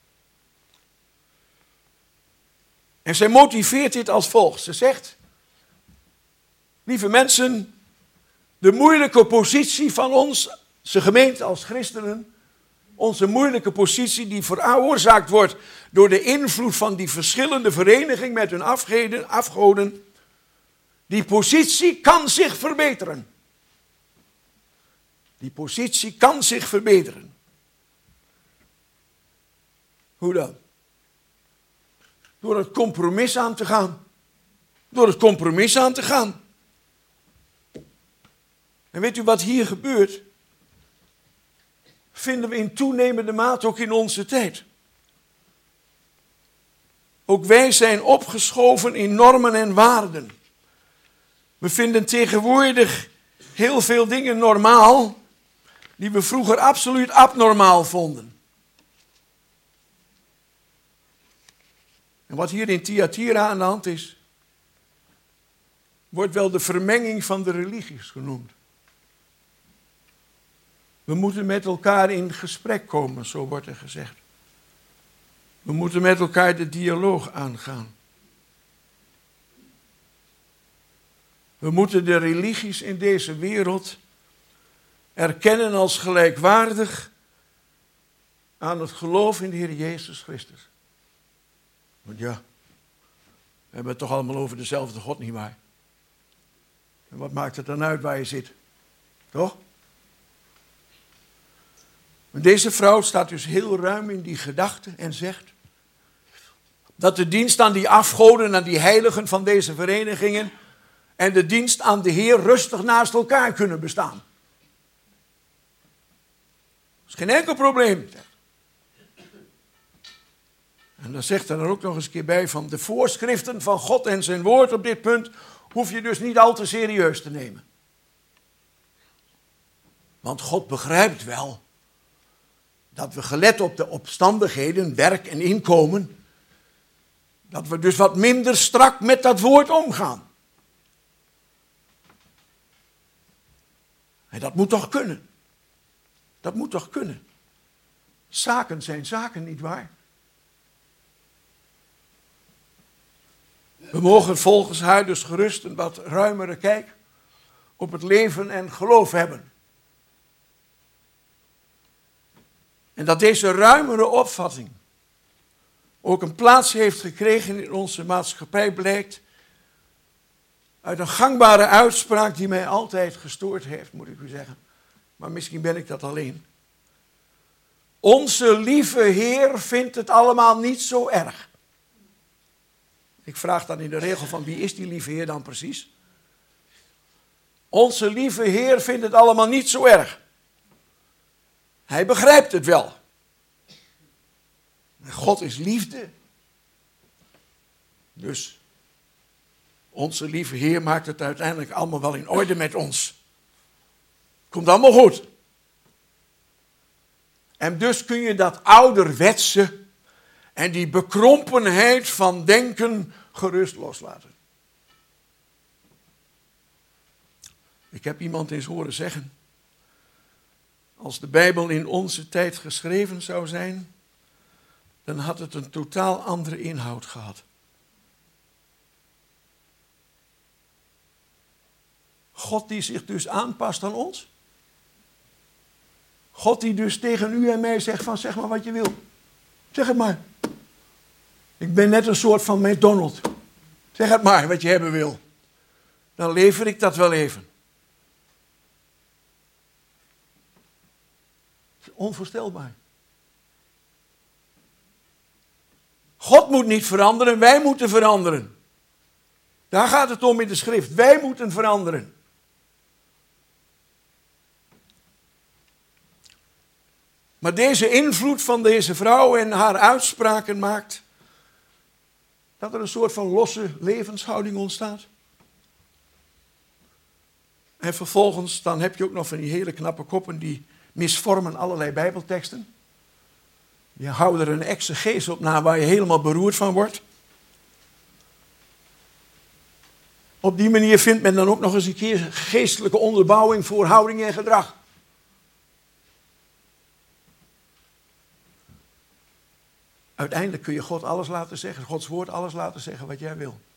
En zij motiveert dit als volgt. Ze zegt, lieve mensen, de moeilijke positie van ons, onze gemeente als christenen, onze moeilijke positie die veroorzaakt wordt door de invloed van die verschillende verenigingen met hun afgoden, die positie kan zich verbeteren. Die positie kan zich verbeteren. Hoe dan? Door het compromis aan te gaan. Door het compromis aan te gaan. En weet u wat hier gebeurt? Vinden we in toenemende mate ook in onze tijd. Ook wij zijn opgeschoven in normen en waarden. We vinden tegenwoordig heel veel dingen normaal die we vroeger absoluut abnormaal vonden. En wat hier in Thyatira aan de hand is, wordt wel de vermenging van de religies genoemd. We moeten met elkaar in gesprek komen, zo wordt er gezegd. We moeten met elkaar de dialoog aangaan. We moeten de religies in deze wereld erkennen als gelijkwaardig aan het geloof in de Heer Jezus Christus. Want ja, we hebben het toch allemaal over dezelfde God, nietwaar? En wat maakt het dan uit waar je zit? Toch? Maar deze vrouw staat dus heel ruim in die gedachte en zegt dat de dienst aan die afgoden, aan die heiligen van deze verenigingen en de dienst aan de Heer rustig naast elkaar kunnen bestaan. Dat is geen enkel probleem. En dan zegt er ook nog eens een keer bij van de voorschriften van God en zijn woord op dit punt hoef je dus niet al te serieus te nemen. Want God begrijpt wel Dat we gelet op de omstandigheden, werk en inkomen, dat we dus wat minder strak met dat woord omgaan. En dat moet toch kunnen. Dat moet toch kunnen. Zaken zijn zaken, nietwaar? We mogen volgens haar dus gerust een wat ruimere kijk op het leven en geloof hebben. En dat deze ruimere opvatting ook een plaats heeft gekregen in onze maatschappij blijkt uit een gangbare uitspraak die mij altijd gestoord heeft, moet ik u zeggen. Maar misschien ben ik dat alleen. Onze lieve Heer vindt het allemaal niet zo erg. Ik vraag dan in de regel van wie is die lieve Heer dan precies? Onze lieve Heer vindt het allemaal niet zo erg. Hij begrijpt het wel. God is liefde. Dus onze lieve Heer maakt het uiteindelijk allemaal wel in orde met ons. Komt allemaal goed. En dus kun je dat ouderwetse en die bekrompenheid van denken gerust loslaten. Ik heb iemand eens horen zeggen, als de Bijbel in onze tijd geschreven zou zijn, dan had het een totaal andere inhoud gehad. God die zich dus aanpast aan ons. God die dus tegen u en mij zegt van zeg maar wat je wil. Zeg het maar. Ik ben net een soort van McDonald's. Zeg het maar wat je hebben wil. Dan lever ik dat wel even. Onvoorstelbaar. God moet niet veranderen, wij moeten veranderen. Daar gaat het om in de schrift. Wij moeten veranderen. Maar deze invloed van deze vrouw en haar uitspraken maakt dat er een soort van losse levenshouding ontstaat. En vervolgens dan heb je ook nog van die hele knappe koppen die misvormen allerlei bijbelteksten. Je houdt er een exegese op na waar je helemaal beroerd van wordt. Op die manier vindt men dan ook nog eens een keer geestelijke onderbouwing voor houding en gedrag. Uiteindelijk kun je God alles laten zeggen, Gods woord alles laten zeggen wat jij wil.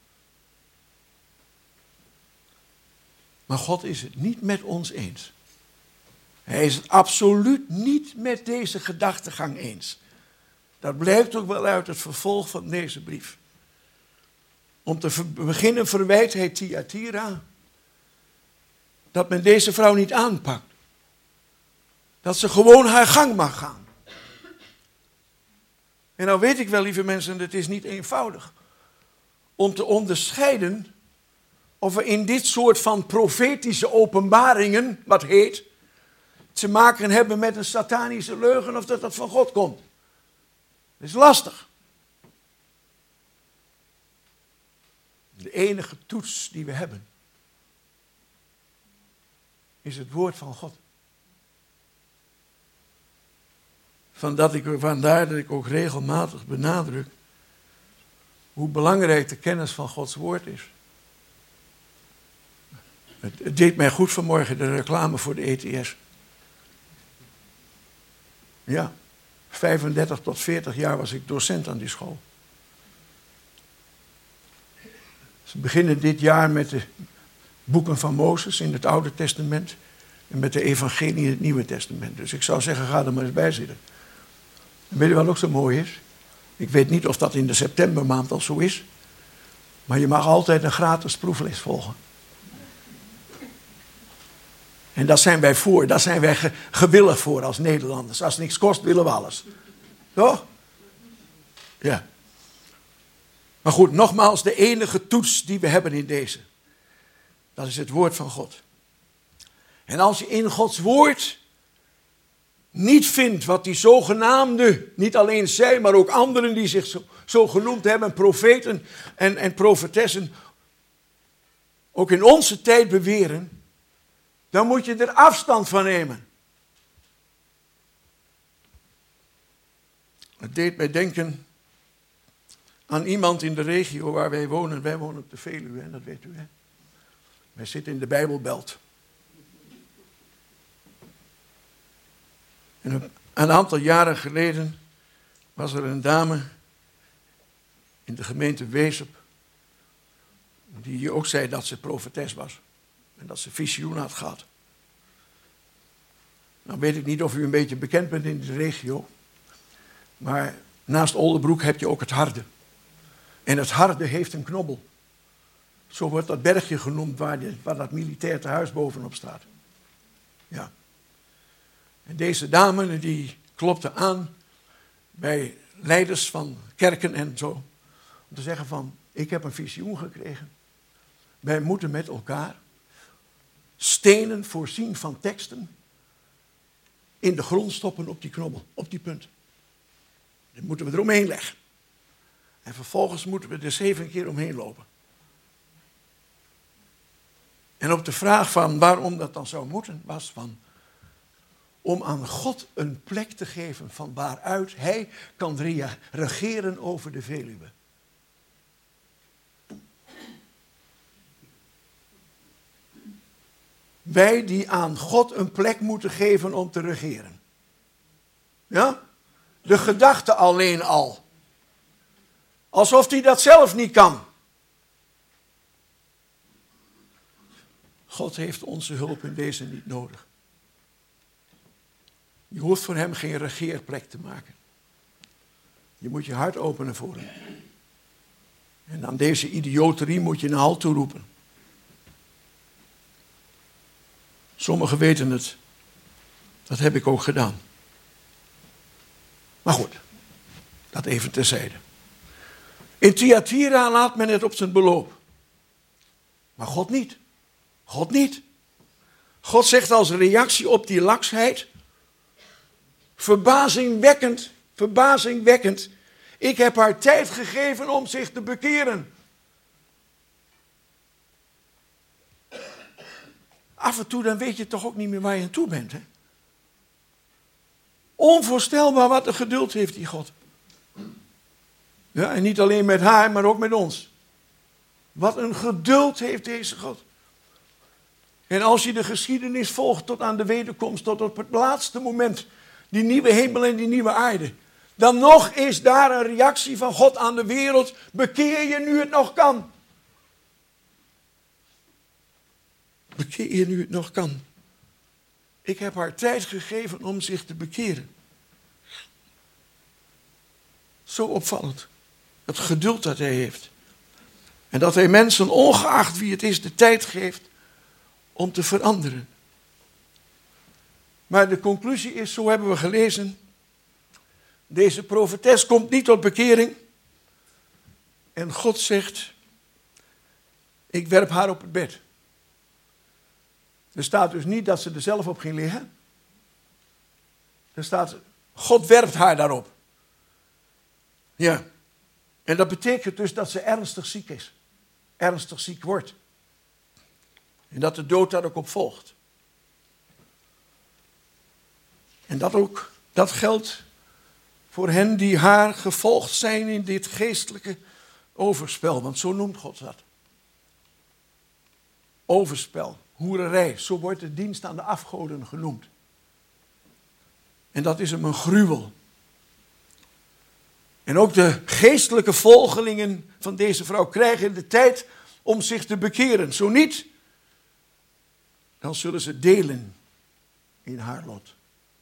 Maar God is het niet met ons eens. Hij is het absoluut niet met deze gedachtegang eens. Dat blijkt ook wel uit het vervolg van deze brief. Om te beginnen verwijt hij Thyatira dat men deze vrouw niet aanpakt. Dat ze gewoon haar gang mag gaan. En nou weet ik wel, lieve mensen, het is niet eenvoudig om te onderscheiden of we in dit soort van profetische openbaringen, wat heet, te maken hebben met een satanische leugen of dat van God komt. Dat is lastig. De enige toets die we hebben is het woord van God. Vandaar dat ik ook regelmatig benadruk hoe belangrijk de kennis van Gods woord is. Het deed mij goed vanmorgen, de reclame voor de ETS. Ja, 35 tot 40 jaar was ik docent aan die school. Ze beginnen dit jaar met de boeken van Mozes in het Oude Testament en met de evangelie in het Nieuwe Testament. Dus ik zou zeggen, ga er maar eens bij zitten. En weet je wat ook zo mooi is? Ik weet niet of dat in de septembermaand al zo is, maar je mag altijd een gratis proefles volgen. En daar zijn wij voor, daar zijn wij gewillig voor als Nederlanders. Als het niks kost, willen we alles. Toch? Ja. Maar goed, nogmaals, de enige toets die we hebben in deze, dat is het woord van God. En als je in Gods woord niet vindt wat die zogenaamde, niet alleen zij, maar ook anderen die zich zo genoemd hebben, profeten en profetessen, ook in onze tijd beweren, dan moet je er afstand van nemen. Het deed mij denken aan iemand in de regio waar wij wonen. Wij wonen op de Veluwe, en dat weet u, hè. Wij zitten in de Bijbelbelt. En een aantal jaren geleden was er een dame in de gemeente Weesp die ook zei dat ze profetes was en dat ze visioen had gehad. Nou weet ik niet of u een beetje bekend bent in de regio, maar naast Oldebroek heb je ook het Harde. En het Harde heeft een knobbel. Zo wordt dat bergje genoemd waar dat militair tehuis bovenop staat. Ja. En deze dame die klopte aan bij leiders van kerken en zo. Om te zeggen van, ik heb een visioen gekregen. Wij moeten met elkaar stenen voorzien van teksten in de grond stoppen op die knobbel, op die punt. Die moeten we eromheen leggen. En vervolgens moeten we er 7 keer omheen lopen. En op de vraag van waarom dat dan zou moeten, was van om aan God een plek te geven van waaruit hij kan regeren over de Veluwe. Wij die aan God een plek moeten geven om te regeren. Ja? De gedachte alleen al. Alsof hij dat zelf niet kan. God heeft onze hulp in deze niet nodig. Je hoeft voor hem geen regeerplek te maken. Je moet je hart openen voor hem. En aan deze idioterie moet je een halt toeroepen. Sommigen weten het. Dat heb ik ook gedaan. Maar goed, dat even terzijde. In Thyatira laat men het op zijn beloop. Maar God niet. God niet. God zegt als reactie op die laksheid, verbazingwekkend, verbazingwekkend. Ik heb haar tijd gegeven om zich te bekeren. Af en toe dan weet je toch ook niet meer waar je aan toe bent. Hè? Onvoorstelbaar wat een geduld heeft die God. Ja, en niet alleen met haar, maar ook met ons. Wat een geduld heeft deze God. En als je de geschiedenis volgt tot aan de wederkomst, tot op het laatste moment, die nieuwe hemel en die nieuwe aarde, dan nog is daar een reactie van God aan de wereld. Bekeer je nu het nog kan. Bekeer je nu het nog kan. Ik heb haar tijd gegeven om zich te bekeren. Zo opvallend. Het geduld dat hij heeft. En dat hij mensen, ongeacht wie het is, de tijd geeft om te veranderen. Maar de conclusie is, zo hebben we gelezen, deze profetes komt niet tot bekering. En God zegt, ik werp haar op het bed. Er staat dus niet dat ze er zelf op ging liggen. Er staat, God werpt haar daarop. Ja. En dat betekent dus dat ze ernstig ziek is. Ernstig ziek wordt. En dat de dood daar ook op volgt. En dat geldt voor hen die haar gevolgd zijn in dit geestelijke overspel. Want zo noemt God dat. Overspel, hoererij, zo wordt de dienst aan de afgoden genoemd. En dat is hem een gruwel. En ook de geestelijke volgelingen van deze vrouw krijgen de tijd om zich te bekeren. Zo niet, dan zullen ze delen in haar lot.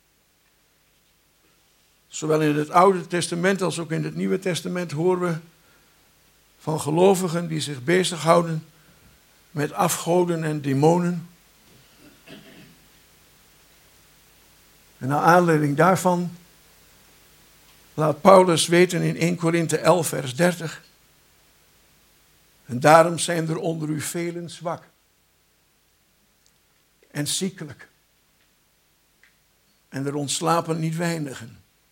Zowel in het Oude Testament als ook in het Nieuwe Testament horen we van gelovigen die zich bezighouden met afgoden en demonen. En naar aanleiding daarvan laat Paulus weten in 1 Korinthe 11 vers 30. En daarom zijn er onder u velen zwak en ziekelijk. En er ontslapen niet weinigen.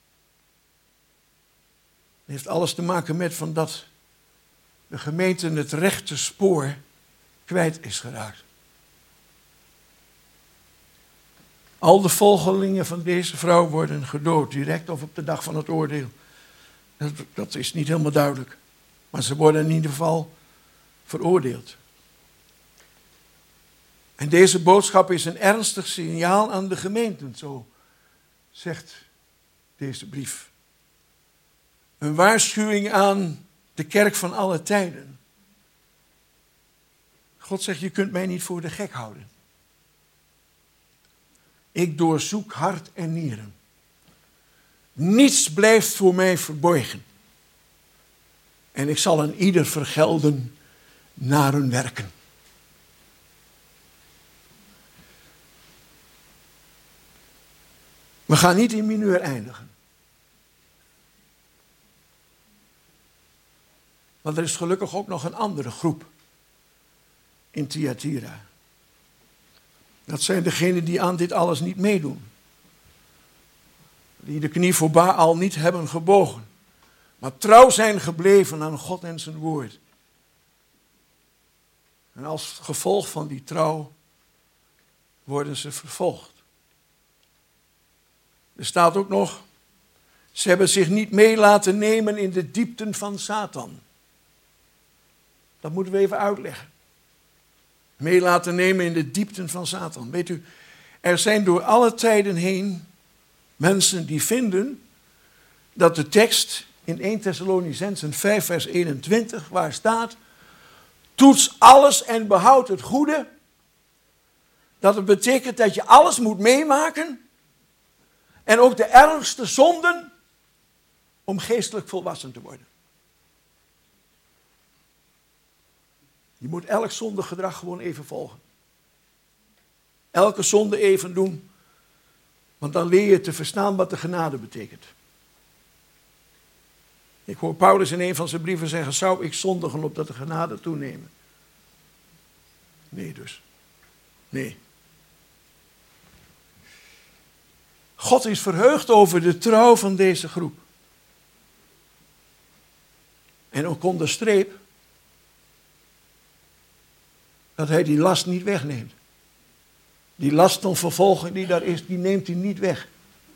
Het heeft alles te maken met van dat de gemeente het rechte spoor kwijt is geraakt. Al de volgelingen van deze vrouw worden gedood, direct of op de dag van het oordeel. Dat is niet helemaal duidelijk. Maar ze worden in ieder geval veroordeeld. En deze boodschap is een ernstig signaal aan de gemeenten, zo zegt deze brief. Een waarschuwing aan de kerk van alle tijden. God zegt, je kunt mij niet voor de gek houden. Ik doorzoek hart en nieren. Niets blijft voor mij verborgen. En ik zal aan ieder vergelden naar hun werken. We gaan niet in mineur eindigen. Want er is gelukkig ook nog een andere groep in Thyatira. Dat zijn degenen die aan dit alles niet meedoen. Die de knie voor Baal niet hebben gebogen. Maar trouw zijn gebleven aan God en zijn woord. En als gevolg van die trouw worden ze vervolgd. Er staat ook nog, ze hebben zich niet mee laten nemen in de diepten van Satan. Dat moeten we even uitleggen. Mee laten nemen in de diepten van Satan. Weet u, er zijn door alle tijden heen mensen die vinden dat de tekst in 1 Thessalonicenzen 5 vers 21, waar staat, toets alles en behoud het goede, dat het betekent dat je alles moet meemaken en ook de ergste zonden om geestelijk volwassen te worden. Je moet elk zondig gedrag gewoon even volgen. Elke zonde even doen. Want dan leer je te verstaan wat de genade betekent. Ik hoor Paulus in een van zijn brieven zeggen, zou ik zondigen opdat de genade toenemen? Nee dus. Nee. God is verheugd over de trouw van deze groep. En ook onderstreep dat hij die last niet wegneemt. Die last van vervolging die daar is, die neemt hij niet weg.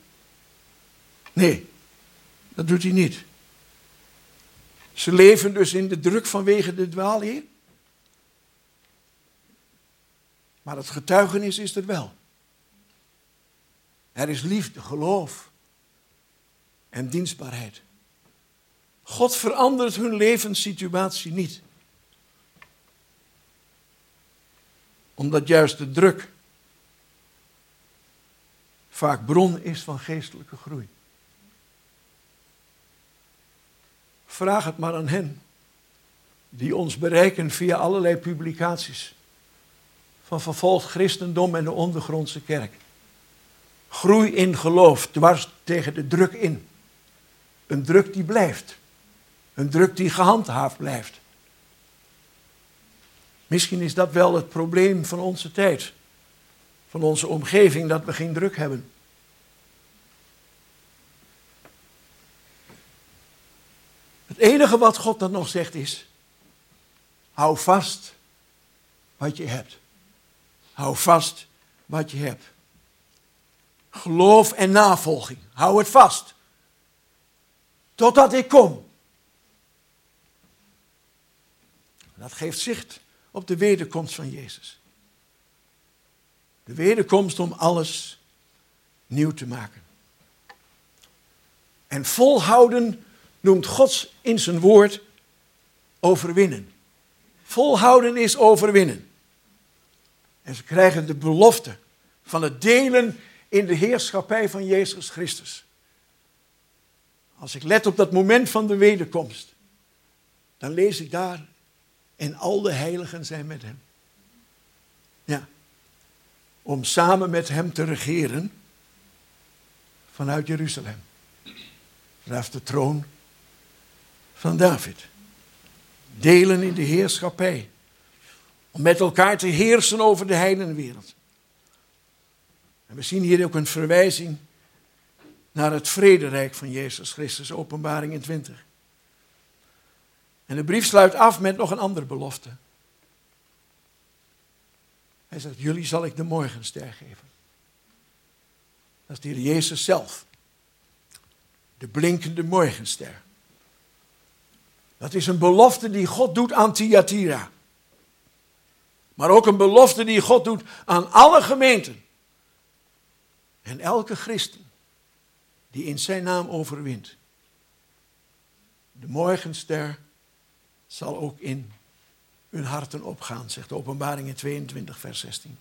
Nee, dat doet hij niet. Ze leven dus in de druk vanwege de dwaalleer. Maar het getuigenis is er wel. Er is liefde, geloof en dienstbaarheid. God verandert hun levenssituatie niet. Omdat juist de druk vaak bron is van geestelijke groei. Vraag het maar aan hen die ons bereiken via allerlei publicaties van vervolgd christendom en de ondergrondse kerk. Groei in geloof, dwars tegen de druk in. Een druk die blijft. Een druk die gehandhaafd blijft. Misschien is dat wel het probleem van onze tijd. Van onze omgeving, dat we geen druk hebben. Het enige wat God dan nog zegt is, hou vast wat je hebt. Hou vast wat je hebt. Geloof en navolging, hou het vast. Totdat ik kom. Dat geeft zicht op de wederkomst van Jezus. De wederkomst om alles nieuw te maken. En volhouden noemt God in zijn woord overwinnen. Volhouden is overwinnen. En ze krijgen de belofte van het delen in de heerschappij van Jezus Christus. Als ik let op dat moment van de wederkomst, dan lees ik daar, en al de heiligen zijn met hem. Ja, om samen met hem te regeren vanuit Jeruzalem. Vanaf de troon van David. Delen in de heerschappij. Om met elkaar te heersen over de heidenwereld. En we zien hier ook een verwijzing naar het vrederijk van Jezus Christus, Openbaring in 20. En de brief sluit af met nog een andere belofte. Hij zegt, jullie zal ik de morgenster geven. Dat is de Heer Jezus zelf. De blinkende morgenster. Dat is een belofte die God doet aan Thyatira. Maar ook een belofte die God doet aan alle gemeenten. En elke christen die in zijn naam overwint. De morgenster zal ook in hun harten opgaan, zegt de Openbaring in 22 vers 16.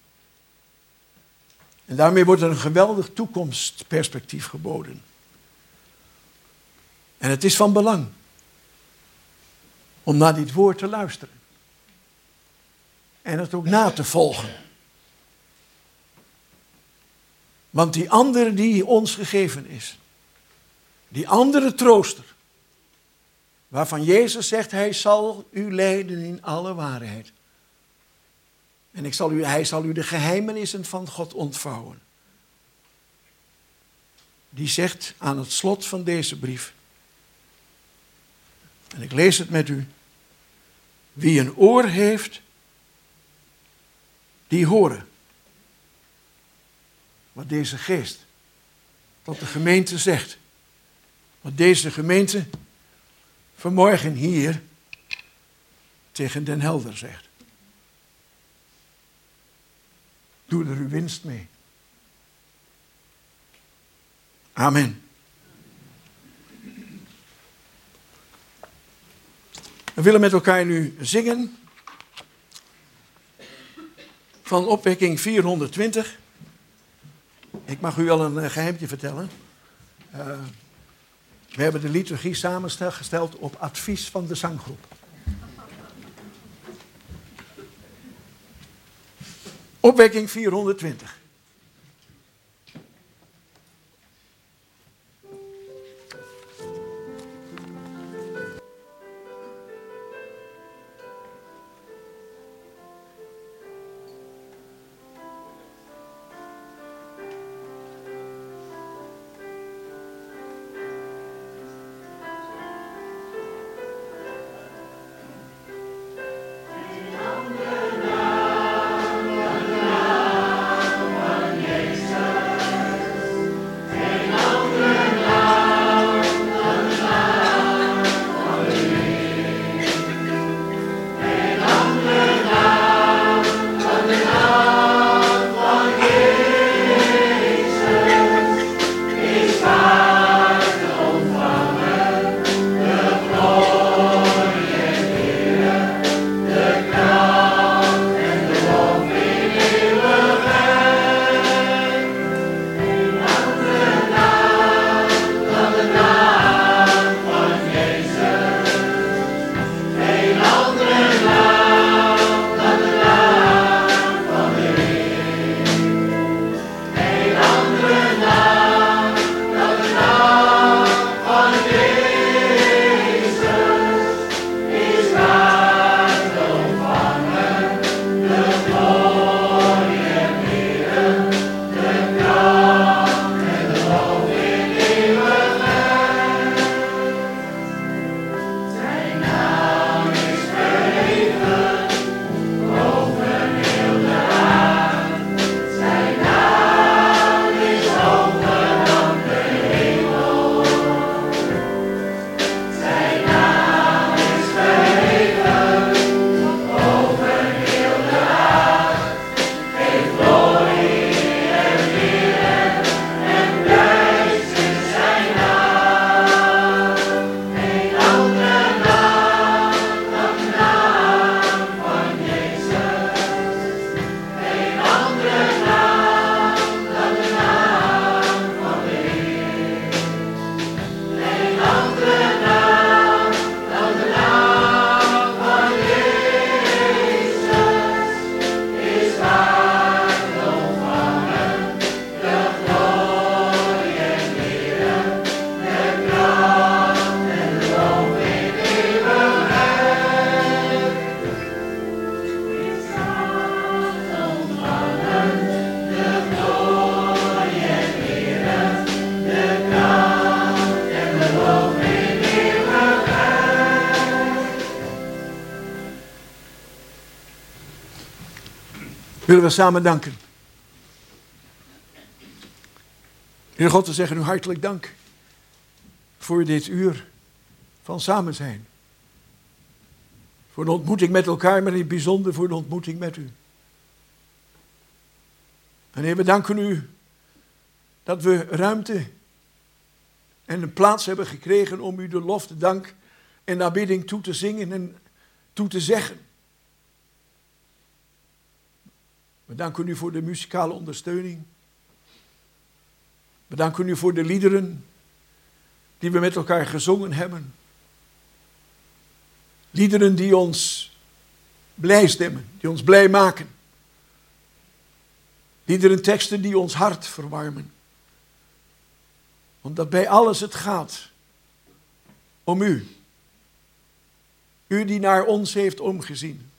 En daarmee wordt er een geweldig toekomstperspectief geboden. En het is van belang om naar dit woord te luisteren. En het ook na te volgen. Want die andere die ons gegeven is, die andere trooster, waarvan Jezus zegt, hij zal u leiden in alle waarheid. En hij zal u de geheimenissen van God ontvouwen. Die zegt aan het slot van deze brief, en ik lees het met u, wie een oor heeft, die horen wat deze geest tot de gemeente zegt. Wat deze gemeente vanmorgen hier tegen Den Helder zegt. Doe er uw winst mee. Amen. We willen met elkaar nu zingen van opwekking 420. Ik mag u al een geheimtje vertellen. We hebben de liturgie samengesteld op advies van de zanggroep. Opwekking 420. Willen we samen danken. Heer God, we zeggen u hartelijk dank voor dit uur van samen zijn. Voor de ontmoeting met elkaar, maar in het bijzonder voor de ontmoeting met u. En Heer, we danken u dat we ruimte en een plaats hebben gekregen om u de lof, de dank en aanbidding toe te zingen en toe te zeggen. We danken u voor de muzikale ondersteuning. We danken u voor de liederen die we met elkaar gezongen hebben. Liederen die ons blij stemmen, die ons blij maken. Liederen, teksten die ons hart verwarmen. Omdat bij alles het gaat om u. U die naar ons heeft omgezien.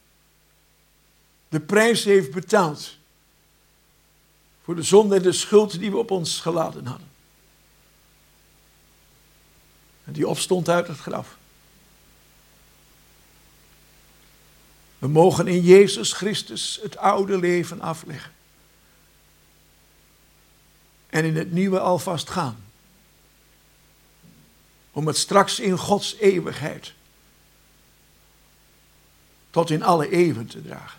De prijs heeft betaald voor de zonde en de schuld die we op ons geladen hadden. En die opstond uit het graf. We mogen in Jezus Christus het oude leven afleggen. En in het nieuwe alvast gaan. Om het straks in Gods eeuwigheid tot in alle eeuwen te dragen.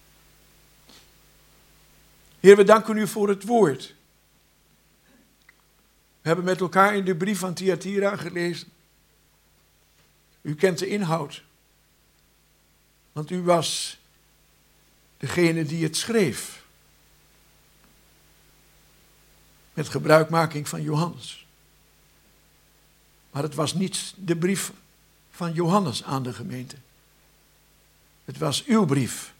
Heer, we danken u voor het woord. We hebben met elkaar in de brief van Thyatira gelezen. U kent de inhoud. Want u was degene die het schreef. Met gebruikmaking van Johannes. Maar het was niet de brief van Johannes aan de gemeente. Het was uw brief.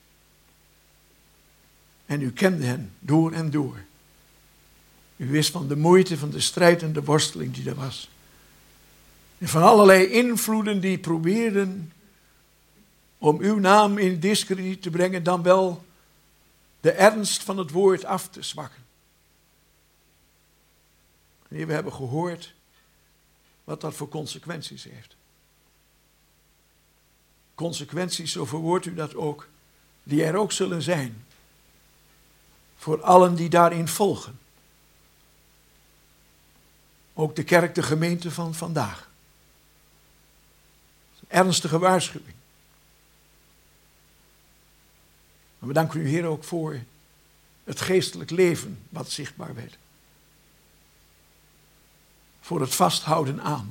En u kende hen door en door. U wist van de moeite, van de strijd en de worsteling die er was. En van allerlei invloeden die probeerden om uw naam in discrediet te brengen, dan wel de ernst van het woord af te zwakken. En we hebben gehoord wat dat voor consequenties heeft. Consequenties, zo verwoordt u dat ook, die er ook zullen zijn. Voor allen die daarin volgen. Ook de kerk, de gemeente van vandaag. Een ernstige waarschuwing. Maar we danken u, Heer, ook voor het geestelijk leven wat zichtbaar werd. Voor het vasthouden aan.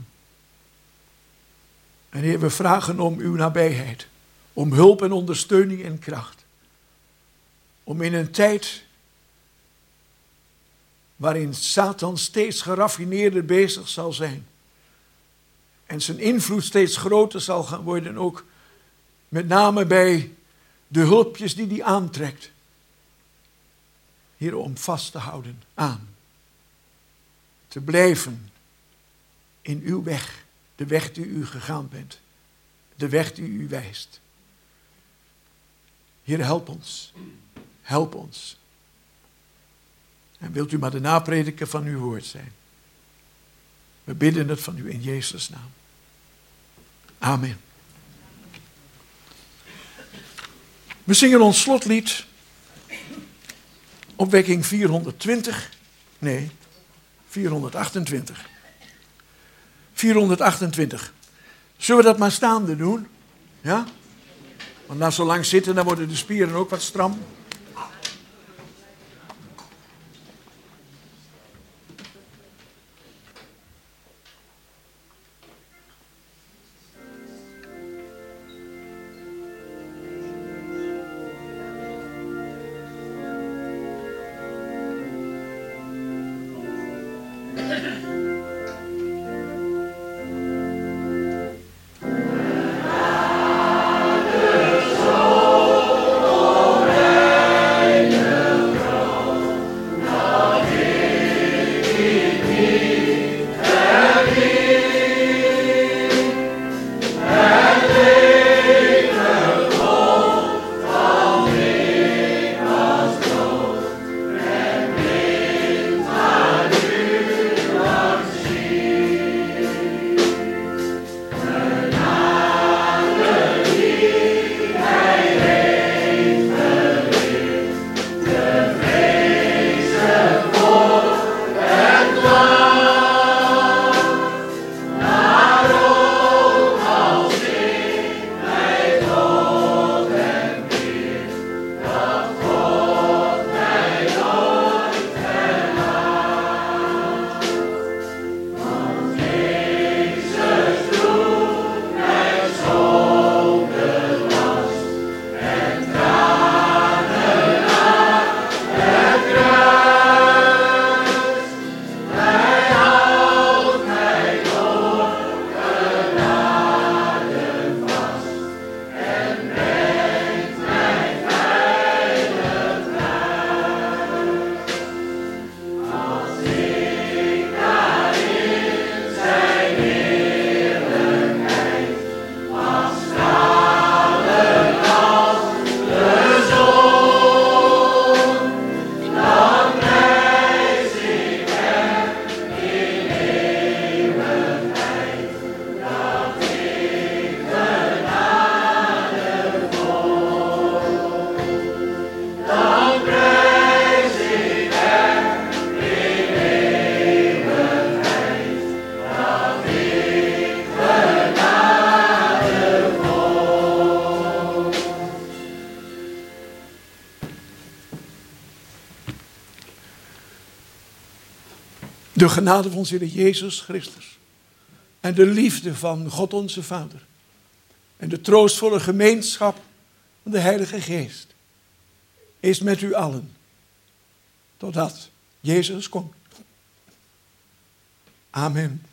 En Heer, we vragen om uw nabijheid. Om hulp en ondersteuning en kracht. Om in een tijd waarin Satan steeds geraffineerder bezig zal zijn. En zijn invloed steeds groter zal gaan worden. Ook met name bij de hulpjes die hij aantrekt. Heer, om vast te houden aan. Te blijven in uw weg. De weg die u gegaan bent. De weg die u wijst. Heer, help ons. Help ons. En wilt u maar de naprediker van uw woord zijn. We bidden het van u in Jezus' naam. Amen. We zingen ons slotlied. Opwekking 420. Nee, 428. 428. Zullen we dat maar staande doen? Ja? Want na zo lang zitten, dan worden de spieren ook wat stram. Amen. De genade van onze Heer Jezus Christus. En de liefde van God onze Vader. En de troostvolle gemeenschap van de Heilige Geest. Is met u allen. Totdat Jezus komt. Amen.